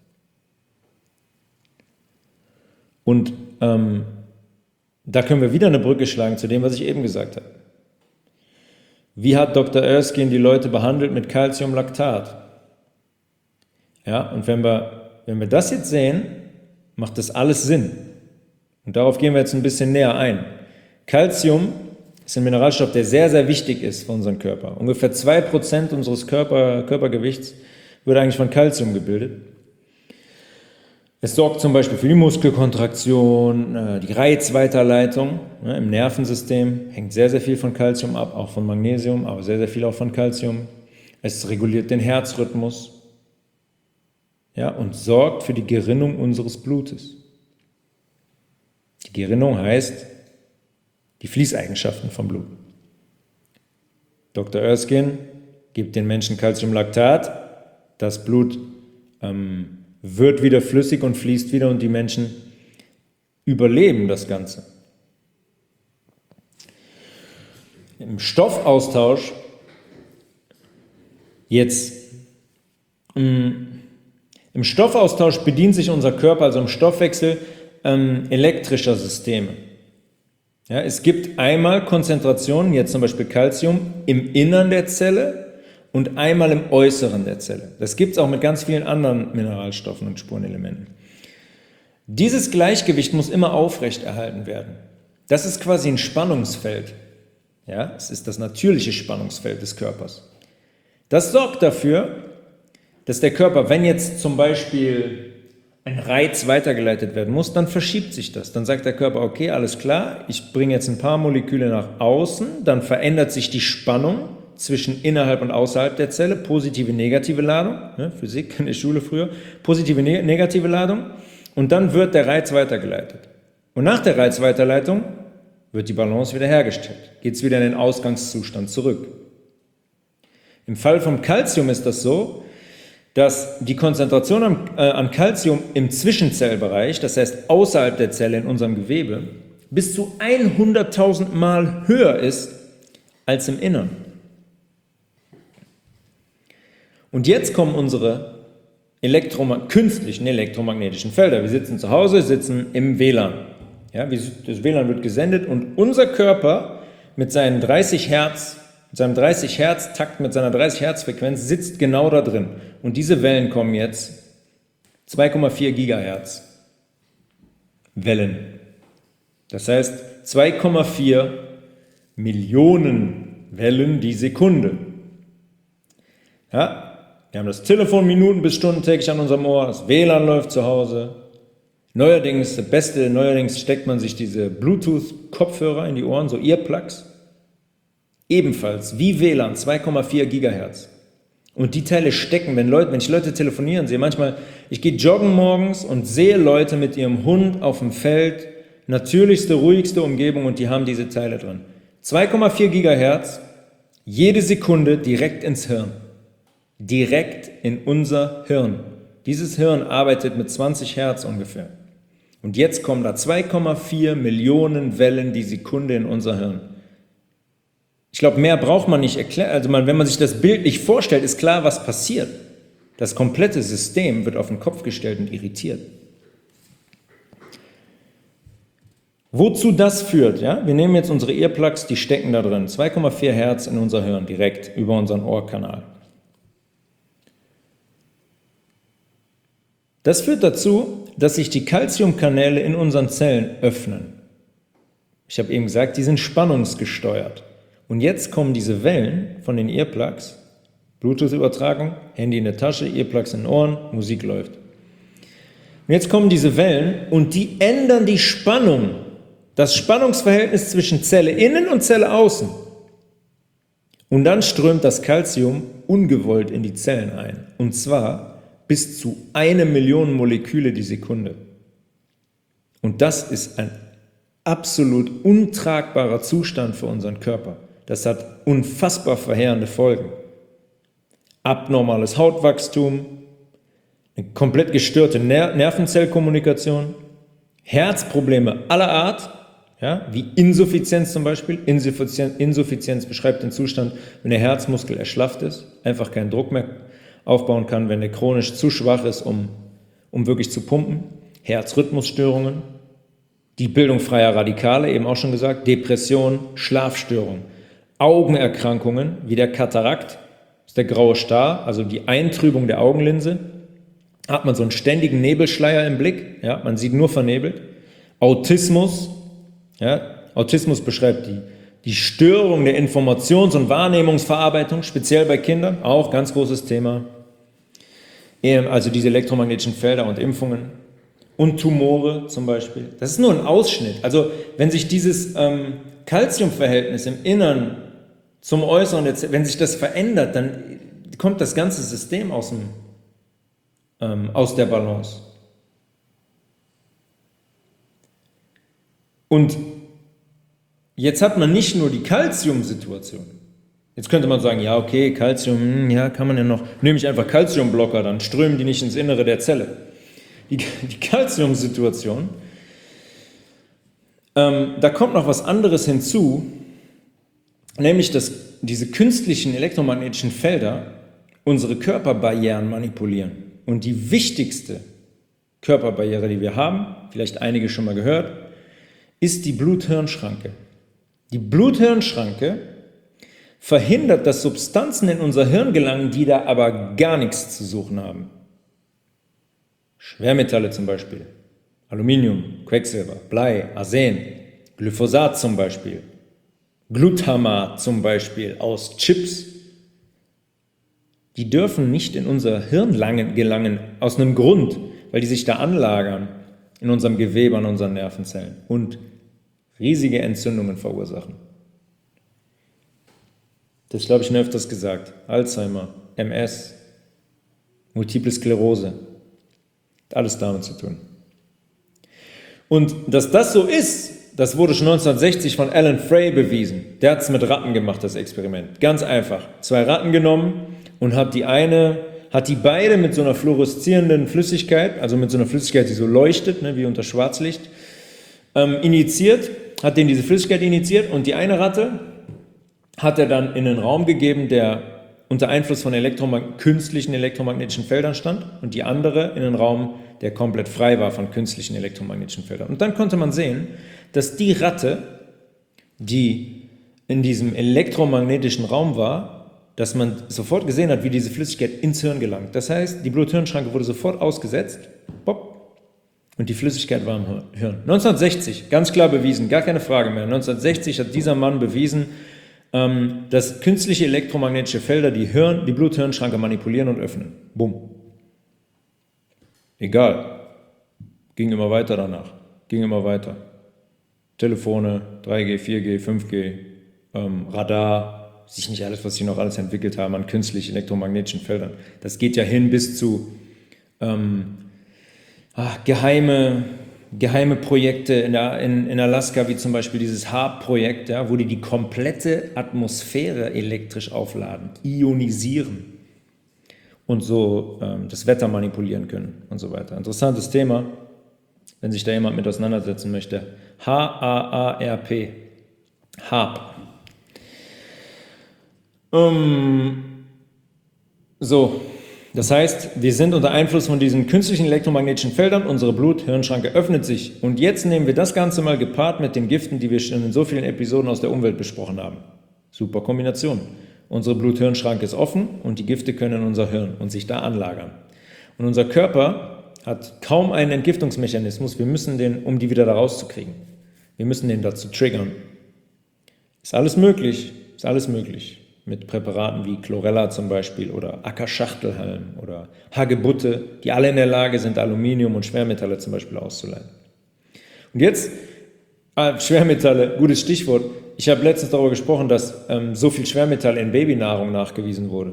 Und da können wir wieder eine Brücke schlagen zu dem, was ich eben gesagt habe. Wie hat Dr. Erskine die Leute behandelt mit Calciumlactat? Ja, und wenn wir das jetzt sehen, macht das alles Sinn. Und darauf gehen wir jetzt ein bisschen näher ein. Calcium ist ein Mineralstoff, der sehr, sehr wichtig ist für unseren Körper. Ungefähr 2% unseres Körpergewichts wird eigentlich von Calcium gebildet. Es sorgt zum Beispiel für die Muskelkontraktion, die Reizweiterleitung im Nervensystem, hängt sehr, sehr viel von Calcium ab, auch von Magnesium, aber sehr, sehr viel auch von Calcium. Es reguliert den Herzrhythmus, ja, und sorgt für die Gerinnung unseres Blutes. Die Gerinnung heißt die Fließeigenschaften vom Blut. Dr. Erskine gibt den Menschen Calciumlactat, das Blut wird wieder flüssig und fließt wieder und die Menschen überleben das Ganze. Im Stoffaustausch bedient sich unser Körper, also im Stoffwechsel, elektrischer Systeme. Ja, es gibt einmal Konzentrationen, jetzt zum Beispiel Calcium, im Innern der Zelle und einmal im Äußeren der Zelle. Das gibt es auch mit ganz vielen anderen Mineralstoffen und Spurenelementen. Dieses Gleichgewicht muss immer aufrechterhalten werden. Das ist quasi ein Spannungsfeld. Ja, es ist das natürliche Spannungsfeld des Körpers. Das sorgt dafür, dass der Körper, wenn jetzt zum Beispiel ein Reiz weitergeleitet werden muss, dann verschiebt sich das. Dann sagt der Körper, okay, alles klar, ich bringe jetzt ein paar Moleküle nach außen, dann verändert sich die Spannung zwischen innerhalb und außerhalb der Zelle, positive, negative Ladung, Physik in der Schule früher, positive, negative Ladung, und dann wird der Reiz weitergeleitet. Und nach der Reizweiterleitung wird die Balance wieder hergestellt, geht es wieder in den Ausgangszustand zurück. Im Fall vom Calcium ist das so, dass die Konzentration an Calcium im Zwischenzellbereich, das heißt außerhalb der Zelle in unserem Gewebe, bis zu 100.000 Mal höher ist als im Innern. Und jetzt kommen unsere künstlichen elektromagnetischen Felder. Wir sitzen zu Hause, sitzen im WLAN. Ja, das WLAN wird gesendet und unser Körper mit seinen 30 Hertz, mit seinem 30 Hertz Takt, mit seiner 30 Hertz Frequenz sitzt genau da drin. Und diese Wellen kommen jetzt 2,4 Gigahertz Wellen. Das heißt 2,4 Millionen Wellen die Sekunde. Ja, wir haben das Telefon Minuten bis Stunden täglich an unserem Ohr, das WLAN läuft zu Hause. Neuerdings steckt man sich diese Bluetooth-Kopfhörer in die Ohren, so Earplugs. Ebenfalls wie WLAN 2,4 Gigahertz. Und die Teile stecken, wenn ich Leute telefonieren sehe, manchmal, ich gehe joggen morgens und sehe Leute mit ihrem Hund auf dem Feld, natürlichste, ruhigste Umgebung und die haben diese Teile drin. 2,4 Gigahertz, jede Sekunde direkt ins Hirn. Direkt in unser Hirn. Dieses Hirn arbeitet mit 20 Hertz ungefähr. Und jetzt kommen da 2,4 Millionen Wellen die Sekunde in unser Hirn. Ich glaube, mehr braucht man nicht erklären. Also wenn man sich das bildlich vorstellt, ist klar, was passiert. Das komplette System wird auf den Kopf gestellt und irritiert. Wozu das führt, ja? Wir nehmen jetzt unsere Earplugs, die stecken da drin. 2,4 Hertz in unser Hirn, direkt über unseren Ohrkanal. Das führt dazu, dass sich die Calciumkanäle in unseren Zellen öffnen. Ich habe eben gesagt, die sind spannungsgesteuert. Und jetzt kommen diese Wellen von den Earplugs, Bluetooth-Übertragung, Handy in der Tasche, Earplugs in den Ohren, Musik läuft. Und jetzt kommen diese Wellen und die ändern die Spannung, das Spannungsverhältnis zwischen Zelle innen und Zelle außen. Und dann strömt das Calcium ungewollt in die Zellen ein. Und zwar bis zu 1 Million Moleküle die Sekunde. Und das ist ein absolut untragbarer Zustand für unseren Körper. Das hat unfassbar verheerende Folgen. Abnormales Hautwachstum, eine komplett gestörte Nervenzellkommunikation, Herzprobleme aller Art, ja, wie Insuffizienz zum Beispiel. Insuffizienz beschreibt den Zustand, wenn der Herzmuskel erschlafft ist, einfach keinen Druck mehr aufbauen kann, wenn er chronisch zu schwach ist, um wirklich zu pumpen. Herzrhythmusstörungen, die Bildung freier Radikale, eben auch schon gesagt, Depression, Schlafstörungen, Augenerkrankungen wie der Katarakt, ist der graue Star, also die Eintrübung der Augenlinse, hat man so einen ständigen Nebelschleier im Blick, ja, man sieht nur vernebelt. Autismus, ja, Autismus beschreibt die Störung der Informations- und Wahrnehmungsverarbeitung, speziell bei Kindern, auch ganz großes Thema. Also diese elektromagnetischen Felder und Impfungen und Tumore zum Beispiel. Das ist nur ein Ausschnitt. Also wenn sich dieses Calciumverhältnis im Innern zum Äußeren, wenn sich das verändert, dann kommt das ganze System aus der Balance. Und jetzt hat man nicht nur die Calcium-Situation. Jetzt könnte man sagen, ja okay, Calcium, ja kann man ja noch, nehme ich einfach Calciumblocker, dann strömen die nicht ins Innere der Zelle. Die Calcium-Situation, da kommt noch was anderes hinzu, nämlich dass diese künstlichen elektromagnetischen Felder unsere Körperbarrieren manipulieren. Und die wichtigste Körperbarriere, die wir haben, vielleicht einige schon mal gehört, ist die Blut-Hirn-Schranke. Die Blut-Hirn-Schranke verhindert, dass Substanzen in unser Hirn gelangen, die da aber gar nichts zu suchen haben. Schwermetalle zum Beispiel, Aluminium, Quecksilber, Blei, Arsen, Glyphosat zum Beispiel, Glutamat zum Beispiel aus Chips. Die dürfen nicht in unser Hirn gelangen, aus einem Grund, weil die sich da anlagern in unserem Gewebe, an unseren Nervenzellen und riesige Entzündungen verursachen. Das glaube ich schon öfters gesagt. Alzheimer, MS, Multiple Sklerose. Hat alles damit zu tun. Und dass das so ist, das wurde schon 1960 von Alan Frey bewiesen. Der hat es mit Ratten gemacht, das Experiment. Ganz einfach. 2 Ratten genommen und hat die beide mit so einer fluoreszierenden Flüssigkeit, also mit so einer Flüssigkeit, die so leuchtet, ne, wie unter Schwarzlicht, injiziert, hat denen diese Flüssigkeit injiziert und die eine Ratte hat er dann in einen Raum gegeben, der unter Einfluss von künstlichen elektromagnetischen Feldern stand und die andere in einen Raum, der komplett frei war von künstlichen elektromagnetischen Feldern. Und dann konnte man sehen, dass die Ratte, die in diesem elektromagnetischen Raum war, dass man sofort gesehen hat, wie diese Flüssigkeit ins Hirn gelangt. Das heißt, die Blut-Hirn-Schranke wurde sofort ausgesetzt, pop, Und die Flüssigkeit war im Hirn. 1960, ganz klar bewiesen, gar keine Frage mehr. 1960 hat dieser Mann bewiesen, dass künstliche elektromagnetische Felder die Blut-Hirn-Schranke manipulieren und öffnen. Bumm. Egal. Ging immer weiter danach. Ging immer weiter. Telefone, 3G, 4G, 5G, Radar, sich nicht alles, was sie noch alles entwickelt haben an künstlich elektromagnetischen Feldern. Das geht ja hin bis zu geheime Projekte in Alaska, wie zum Beispiel dieses HAARP-Projekt, ja, wo die komplette Atmosphäre elektrisch aufladen, ionisieren und so das Wetter manipulieren können und so weiter. Interessantes Thema, wenn sich da jemand mit auseinandersetzen möchte. HAARP. HAARP. Das heißt, wir sind unter Einfluss von diesen künstlichen elektromagnetischen Feldern, unsere Blut-Hirn-Schranke öffnet sich. Und jetzt nehmen wir das Ganze mal gepaart mit den Giften, die wir schon in so vielen Episoden aus der Umwelt besprochen haben. Super Kombination. Unsere Blut-Hirn-Schranke ist offen und die Gifte können in unser Hirn und sich da anlagern. Und unser Körper hat kaum einen Entgiftungsmechanismus, wir müssen den, um die wieder da rauszukriegen. Wir müssen den dazu triggern. Ist alles möglich, mit Präparaten wie Chlorella zum Beispiel oder Ackerschachtelhalm oder Hagebutte, die alle in der Lage sind, Aluminium und Schwermetalle zum Beispiel auszuleiten. Und jetzt, Schwermetalle, gutes Stichwort. Ich habe letztens darüber gesprochen, dass so viel Schwermetall in Babynahrung nachgewiesen wurde.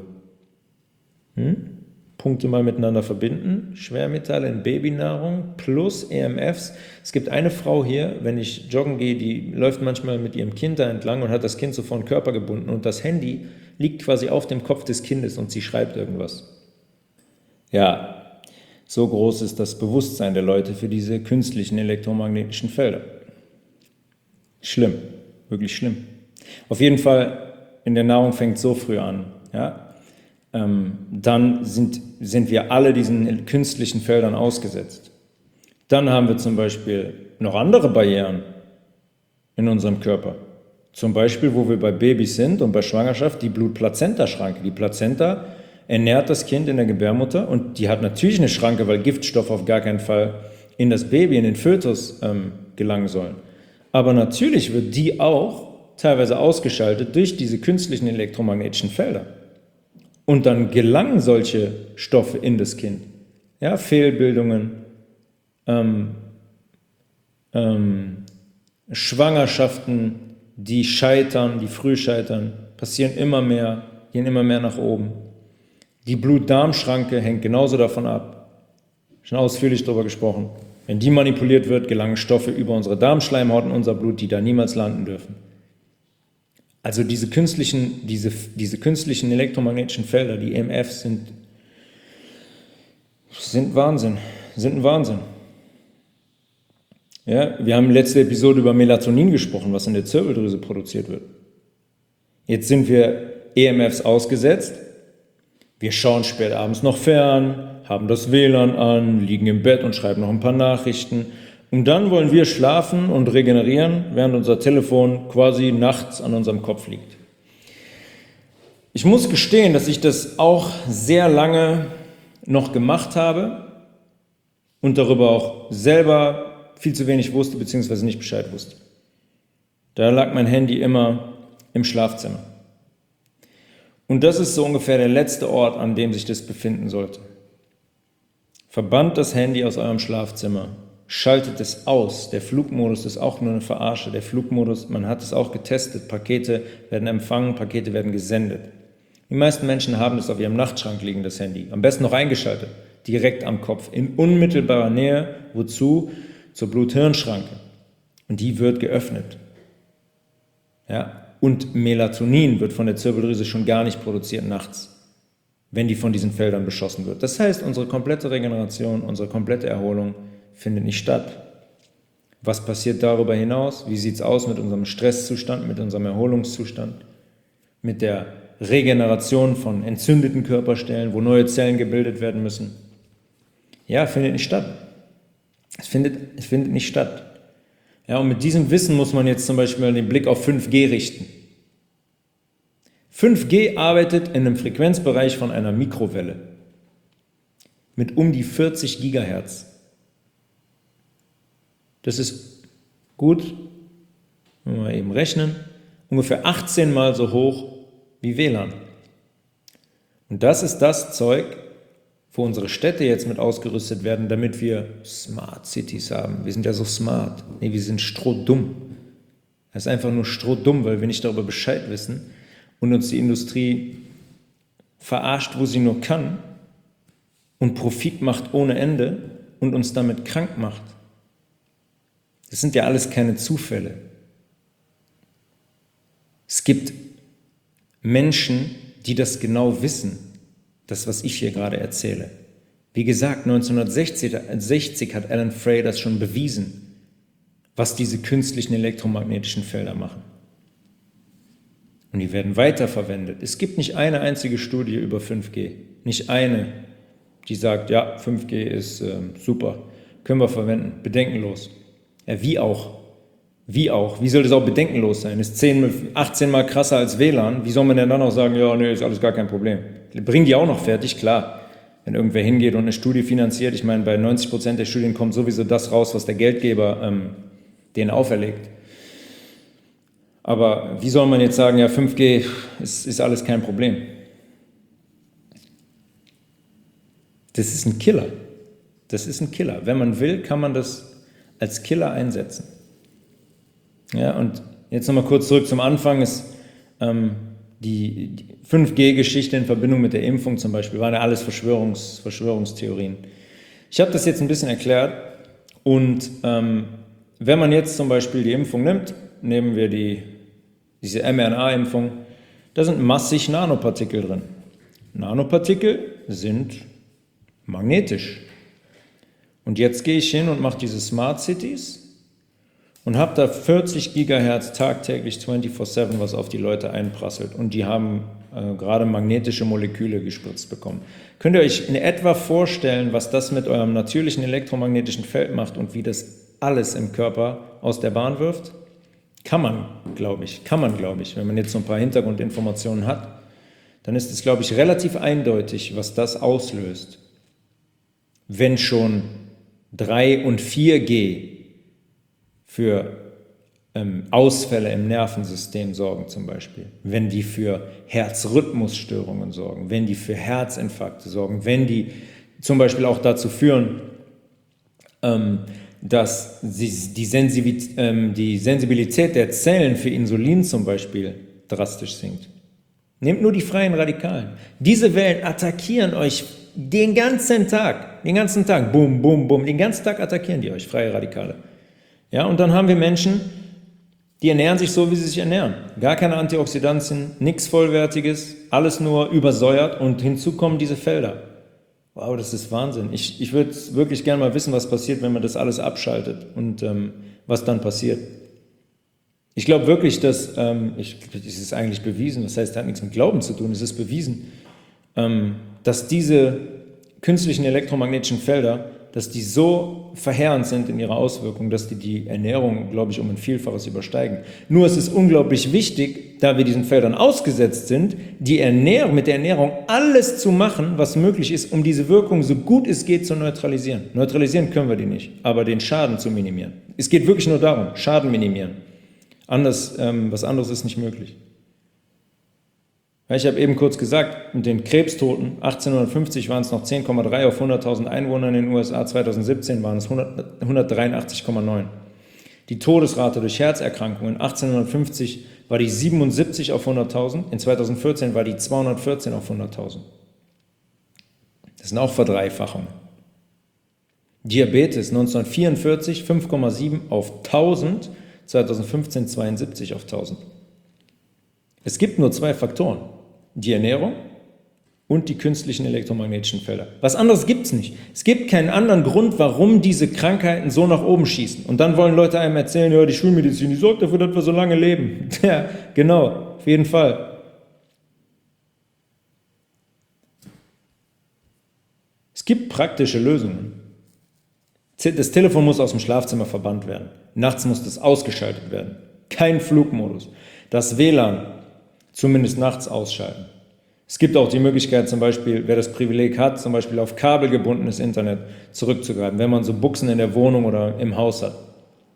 Punkte mal miteinander verbinden. Schwermetalle in Babynahrung plus EMFs. Es gibt eine Frau hier, wenn ich joggen gehe, die läuft manchmal mit ihrem Kind da entlang und hat das Kind so vor den Körper gebunden und das Handy liegt quasi auf dem Kopf des Kindes und sie schreibt irgendwas. Ja, so groß ist das Bewusstsein der Leute für diese künstlichen elektromagnetischen Felder. Schlimm, wirklich schlimm. Auf jeden Fall, in der Nahrung fängt es so früh an, ja. Dann sind wir alle diesen künstlichen Feldern ausgesetzt. Dann haben wir zum Beispiel noch andere Barrieren in unserem Körper. Zum Beispiel, wo wir bei Babys sind und bei Schwangerschaft, die Blut-Plazenta-Schranke. Die Plazenta ernährt das Kind in der Gebärmutter und die hat natürlich eine Schranke, weil Giftstoffe auf gar keinen Fall in das Baby, in den Fötus gelangen sollen. Aber natürlich wird die auch teilweise ausgeschaltet durch diese künstlichen elektromagnetischen Felder. Und dann gelangen solche Stoffe in das Kind. Ja, Fehlbildungen, Schwangerschaften, die scheitern, die früh scheitern, passieren immer mehr, gehen immer mehr nach oben. Die Blut-Darm-Schranke hängt genauso davon ab. Schon ausführlich darüber gesprochen. Wenn die manipuliert wird, gelangen Stoffe über unsere Darmschleimhaut in unser Blut, die da niemals landen dürfen. Also diese künstlichen elektromagnetischen Felder, die EMFs, sind Wahnsinn, sind ein Wahnsinn. Ja, wir haben in der letzten Episode über Melatonin gesprochen, was in der Zirbeldrüse produziert wird. Jetzt sind wir EMFs ausgesetzt, wir schauen spät abends noch fern, haben das WLAN an, liegen im Bett und schreiben noch ein paar Nachrichten. Und dann wollen wir schlafen und regenerieren, während unser Telefon quasi nachts an unserem Kopf liegt. Ich muss gestehen, dass ich das auch sehr lange noch gemacht habe und darüber auch selber viel zu wenig wusste, beziehungsweise nicht Bescheid wusste. Da lag mein Handy immer im Schlafzimmer. Und das ist so ungefähr der letzte Ort, an dem sich das befinden sollte. Verbannt das Handy aus eurem Schlafzimmer. Schaltet es aus. Der Flugmodus ist auch nur eine Verarsche. Der Flugmodus, man hat es auch getestet. Pakete werden empfangen, Pakete werden gesendet. Die meisten Menschen haben es auf ihrem Nachtschrank liegen, das Handy. Am besten noch eingeschaltet, direkt am Kopf, in unmittelbarer Nähe. Wozu? Zur Blut-Hirn-Schranke. Und die wird geöffnet. Ja? Und Melatonin wird von der Zirbeldrüse schon gar nicht produziert nachts, wenn die von diesen Feldern beschossen wird. Das heißt, unsere komplette Regeneration, unsere komplette Erholung findet nicht statt. Was passiert darüber hinaus? Wie sieht es aus mit unserem Stresszustand, mit unserem Erholungszustand, mit der Regeneration von entzündeten Körperstellen, wo neue Zellen gebildet werden müssen? Ja, findet nicht statt. Es findet nicht statt. Ja, und mit diesem Wissen muss man jetzt zum Beispiel den Blick auf 5G richten. 5G arbeitet in einem Frequenzbereich von einer Mikrowelle mit um die 40 Gigahertz. Das ist gut, wenn wir mal eben rechnen, ungefähr 18 Mal so hoch wie WLAN. Und das ist das Zeug, wo unsere Städte jetzt mit ausgerüstet werden, damit wir Smart Cities haben. Wir sind ja so smart. Nee, wir sind strohdumm. Das ist einfach nur strohdumm, weil wir nicht darüber Bescheid wissen und uns die Industrie verarscht, wo sie nur kann und Profit macht ohne Ende und uns damit krank macht. Das sind ja alles keine Zufälle. Es gibt Menschen, die das genau wissen, das, was ich hier gerade erzähle. Wie gesagt, 1960 hat Alan Frey das schon bewiesen, was diese künstlichen elektromagnetischen Felder machen. Und die werden weiterverwendet. Es gibt nicht eine einzige Studie über 5G, nicht eine, die sagt, ja, 5G ist super, können wir verwenden, bedenkenlos. Ja, wie auch? Wie soll das auch bedenkenlos sein? Ist 18 Mal krasser als WLAN. Wie soll man denn dann auch sagen, ja, nee, ist alles gar kein Problem? Bringen die auch noch fertig? Klar. Wenn irgendwer hingeht und eine Studie finanziert, ich meine, bei 90% der Studien kommt sowieso das raus, was der Geldgeber denen auferlegt. Aber wie soll man jetzt sagen, ja, 5G ist alles kein Problem? Das ist ein Killer. Das ist ein Killer. Wenn man will, kann man das als Killer einsetzen. Ja, und jetzt nochmal kurz zurück zum Anfang. Die 5G-Geschichte in Verbindung mit der Impfung zum Beispiel, waren ja alles Verschwörungstheorien. Ich habe das jetzt ein bisschen erklärt und wenn man jetzt zum Beispiel die Impfung nimmt, nehmen wir diese mRNA-Impfung, da sind massig Nanopartikel drin. Nanopartikel sind magnetisch. Und jetzt gehe ich hin und mache diese Smart Cities und habe da 40 Gigahertz tagtäglich 24/7, was auf die Leute einprasselt. Und die haben gerade magnetische Moleküle gespritzt bekommen. Könnt ihr euch in etwa vorstellen, was das mit eurem natürlichen elektromagnetischen Feld macht und wie das alles im Körper aus der Bahn wirft? Kann man, glaube ich. Wenn man jetzt so ein paar Hintergrundinformationen hat, dann ist es, glaube ich, relativ eindeutig, was das auslöst. Wenn schon 3 und 4G für Ausfälle im Nervensystem sorgen zum Beispiel, wenn die für Herzrhythmusstörungen sorgen, wenn die für Herzinfarkte sorgen, wenn die zum Beispiel auch dazu führen, dass die Sensibilität der Zellen für Insulin zum Beispiel drastisch sinkt. Nehmt nur die freien Radikalen. Diese Wellen attackieren euch den ganzen Tag, bum, bum, bum, den ganzen Tag attackieren die euch, freie Radikale. Ja, und dann haben wir Menschen, die ernähren sich so, wie sie sich ernähren. Gar keine Antioxidantien, nichts Vollwertiges, alles nur übersäuert und hinzu kommen diese Felder. Wow, das ist Wahnsinn. Ich würde wirklich gerne mal wissen, was passiert, wenn man das alles abschaltet und was dann passiert. Ich glaube wirklich, dass, es ist eigentlich bewiesen, das heißt, es hat nichts mit Glauben zu tun, es ist bewiesen, dass diese künstlichen elektromagnetischen Felder, dass die so verheerend sind in ihrer Auswirkung, dass die Ernährung, glaube ich, um ein Vielfaches übersteigen. Nur es ist unglaublich wichtig, da wir diesen Feldern ausgesetzt sind, mit der Ernährung alles zu machen, was möglich ist, um diese Wirkung so gut es geht zu neutralisieren. Neutralisieren können wir die nicht, aber den Schaden zu minimieren. Es geht wirklich nur darum, Schaden minimieren. Was anderes ist nicht möglich. Ich habe eben kurz gesagt, mit den Krebstoten, 1850 waren es noch 10,3 auf 100.000 Einwohner in den USA, 2017 waren es 183,9. Die Todesrate durch Herzerkrankungen, 1850 war die 77 auf 100.000, in 2014 war die 214 auf 100.000. Das sind auch Verdreifachungen. Diabetes, 1944 5,7 auf 1000, 2015 72 auf 1000. Es gibt nur 2 Faktoren, die Ernährung und die künstlichen elektromagnetischen Felder. Was anderes gibt es nicht. Es gibt keinen anderen Grund, warum diese Krankheiten so nach oben schießen. Und dann wollen Leute einem erzählen, ja, die Schulmedizin, die sorgt dafür, dass wir so lange leben. Ja, genau, auf jeden Fall. Es gibt praktische Lösungen. Das Telefon muss aus dem Schlafzimmer verbannt werden. Nachts muss das ausgeschaltet werden. Kein Flugmodus. Das WLAN zumindest nachts ausschalten. Es gibt auch die Möglichkeit, zum Beispiel, wer das Privileg hat, zum Beispiel auf kabelgebundenes Internet zurückzugreifen, wenn man so Buchsen in der Wohnung oder im Haus hat.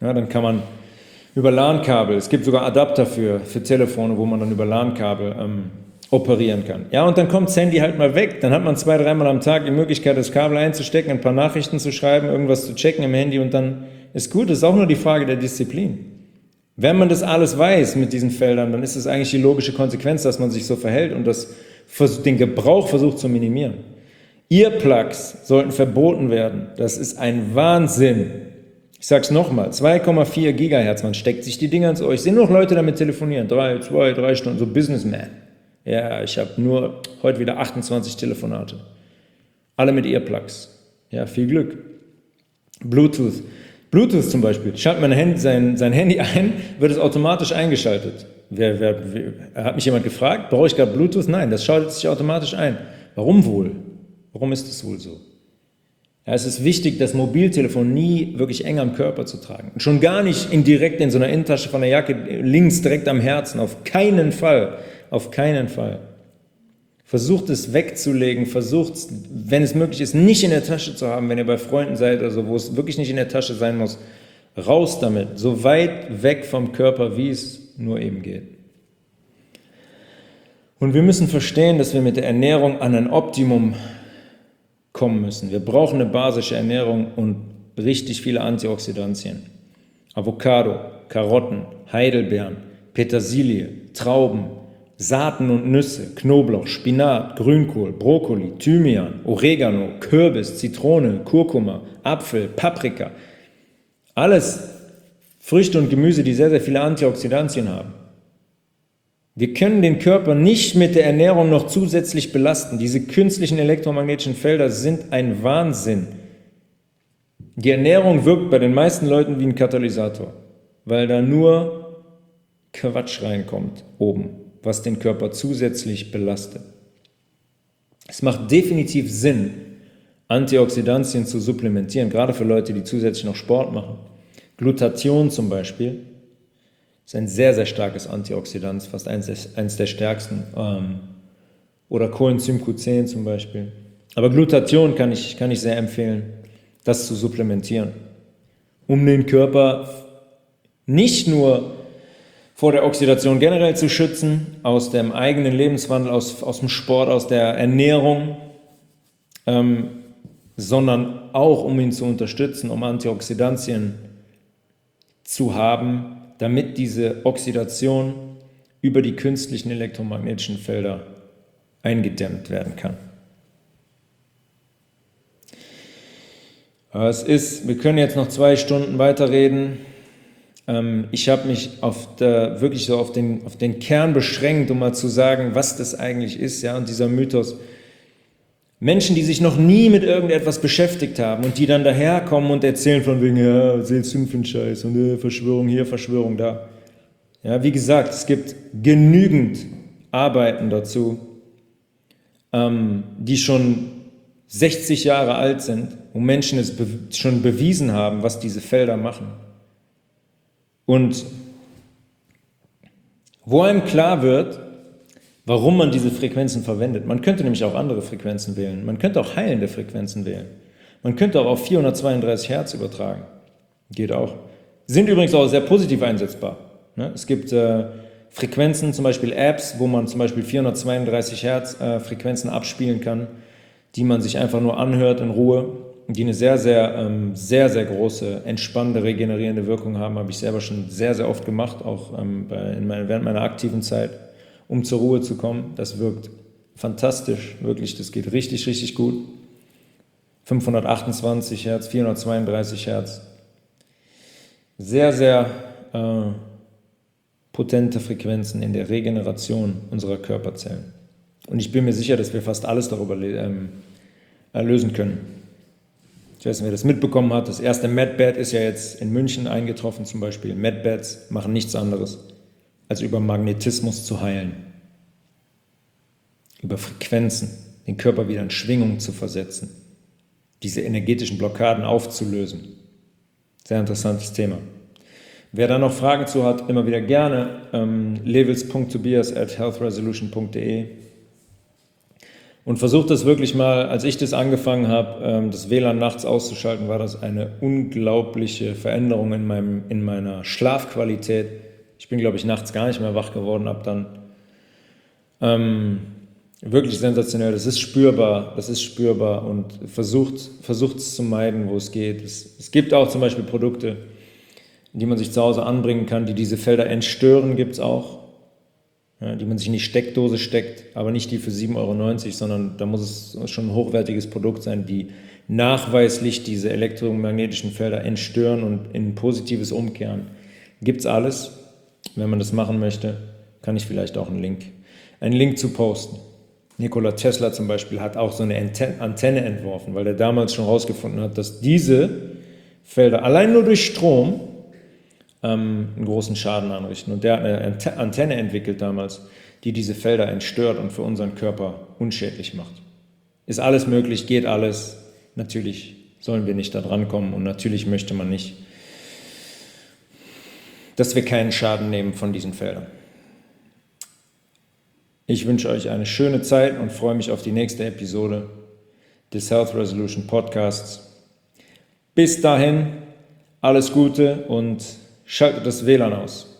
Ja, dann kann man über LAN-Kabel, es gibt sogar Adapter für Telefone, wo man dann über LAN-Kabel operieren kann. Ja, und dann kommt das Handy halt mal weg, dann hat man 2-3 Mal am Tag die Möglichkeit, das Kabel einzustecken, ein paar Nachrichten zu schreiben, irgendwas zu checken im Handy und dann ist gut. Das ist auch nur die Frage der Disziplin. Wenn man das alles weiß mit diesen Feldern, dann ist es eigentlich die logische Konsequenz, dass man sich so verhält und den Gebrauch versucht zu minimieren. Earplugs sollten verboten werden. Das ist ein Wahnsinn. Ich sag's nochmal, 2,4 Gigahertz, man steckt sich die Dinger ins Ohr. Ich sehe noch Leute damit telefonieren, 3 Stunden, so Businessman. Ja, ich habe nur heute wieder 28 Telefonate. Alle mit Earplugs. Ja, viel Glück. Bluetooth zum Beispiel. Schaltet man sein Handy ein, wird es automatisch eingeschaltet. Hat mich jemand gefragt, brauche ich gerade Bluetooth? Nein, das schaltet sich automatisch ein. Warum wohl? Warum ist es wohl so? Ja, es ist wichtig, das Mobiltelefon nie wirklich eng am Körper zu tragen. Schon gar nicht direkt in so einer Innentasche von der Jacke, links direkt am Herzen. Auf keinen Fall. Auf keinen Fall. Versucht es wegzulegen, versucht es, wenn es möglich ist, nicht in der Tasche zu haben, wenn ihr bei Freunden seid, also wo es wirklich nicht in der Tasche sein muss. Raus damit, so weit weg vom Körper, wie es nur eben geht. Und wir müssen verstehen, dass wir mit der Ernährung an ein Optimum kommen müssen. Wir brauchen eine basische Ernährung und richtig viele Antioxidantien. Avocado, Karotten, Heidelbeeren, Petersilie, Trauben, Saaten und Nüsse, Knoblauch, Spinat, Grünkohl, Brokkoli, Thymian, Oregano, Kürbis, Zitrone, Kurkuma, Apfel, Paprika. Alles Früchte und Gemüse, die sehr, sehr viele Antioxidantien haben. Wir können den Körper nicht mit der Ernährung noch zusätzlich belasten. Diese künstlichen elektromagnetischen Felder sind ein Wahnsinn. Die Ernährung wirkt bei den meisten Leuten wie ein Katalysator, weil da nur Quatsch reinkommt oben, was den Körper zusätzlich belastet. Es macht definitiv Sinn, Antioxidantien zu supplementieren, gerade für Leute, die zusätzlich noch Sport machen. Glutathion zum Beispiel ist ein sehr, sehr starkes Antioxidant, fast eins der stärksten. Oder Coenzym Q10 zum Beispiel. Aber Glutathion kann ich sehr empfehlen, das zu supplementieren, um den Körper nicht nur vor der Oxidation generell zu schützen, aus dem eigenen Lebenswandel, aus dem Sport, aus der Ernährung, sondern auch um ihn zu unterstützen, um Antioxidantien zu haben, damit diese Oxidation über die künstlichen elektromagnetischen Felder eingedämmt werden kann. Wir können jetzt noch 2 Stunden weiterreden. Ich habe mich wirklich so auf den Kern beschränkt, um mal zu sagen, was das eigentlich ist, ja, und dieser Mythos. Menschen, die sich noch nie mit irgendetwas beschäftigt haben und die dann daherkommen und erzählen von wegen, ja, was erzählst du für einen Scheiß und Verschwörung hier, Verschwörung da. Ja, wie gesagt, es gibt genügend Arbeiten dazu, die schon 60 Jahre alt sind, wo Menschen es schon bewiesen haben, was diese Felder machen. Und wo einem klar wird, warum man diese Frequenzen verwendet. Man könnte nämlich auch andere Frequenzen wählen. Man könnte auch heilende Frequenzen wählen. Man könnte auch auf 432 Hertz übertragen. Geht auch. Sind übrigens auch sehr positiv einsetzbar. Es gibt Frequenzen, zum Beispiel Apps, wo man zum Beispiel 432 Hertz Frequenzen abspielen kann, die man sich einfach nur anhört in Ruhe, die eine sehr, sehr große, entspannende, regenerierende Wirkung haben. Habe ich selber schon sehr, sehr oft gemacht, auch während meiner aktiven Zeit, um zur Ruhe zu kommen. Das wirkt fantastisch, wirklich, das geht richtig, richtig gut. 528 Hertz, 432 Hertz. Sehr, sehr potente Frequenzen in der Regeneration unserer Körperzellen. Und ich bin mir sicher, dass wir fast alles darüber lösen können. Ich weiß nicht, wer das mitbekommen hat. Das erste Medbed ist ja jetzt in München eingetroffen zum Beispiel. Medbeds machen nichts anderes, als über Magnetismus zu heilen. Über Frequenzen, den Körper wieder in Schwingung zu versetzen. Diese energetischen Blockaden aufzulösen. Sehr interessantes Thema. Wer da noch Fragen zu hat, immer wieder gerne levels.tobias@healthresolution.de Und versucht das wirklich mal, als ich das angefangen habe, das WLAN nachts auszuschalten, war das eine unglaubliche Veränderung in meiner Schlafqualität. Ich bin, glaube ich, nachts gar nicht mehr wach geworden ab dann. Wirklich sensationell, das ist spürbar und versucht es zu meiden, wo es geht. Es gibt auch zum Beispiel Produkte, die man sich zu Hause anbringen kann, die diese Felder entstören, gibt es auch. Ja, die man sich in die Steckdose steckt, aber nicht die für 7,90 €, sondern da muss es schon ein hochwertiges Produkt sein, die nachweislich diese elektromagnetischen Felder entstören und in Positives umkehren. Gibt's alles. Wenn man das machen möchte, kann ich vielleicht auch einen Link zu posten. Nikola Tesla zum Beispiel hat auch so eine Antenne entworfen, weil er damals schon herausgefunden hat, dass diese Felder allein nur durch Strom einen großen Schaden anrichten. Und der hat eine Antenne entwickelt damals, die diese Felder entstört und für unseren Körper unschädlich macht. Ist alles möglich, geht alles. Natürlich sollen wir nicht da dran kommen und natürlich möchte man nicht, dass wir keinen Schaden nehmen von diesen Feldern. Ich wünsche euch eine schöne Zeit und freue mich auf die nächste Episode des Health Resolution Podcasts. Bis dahin, alles Gute und schaltet das WLAN aus.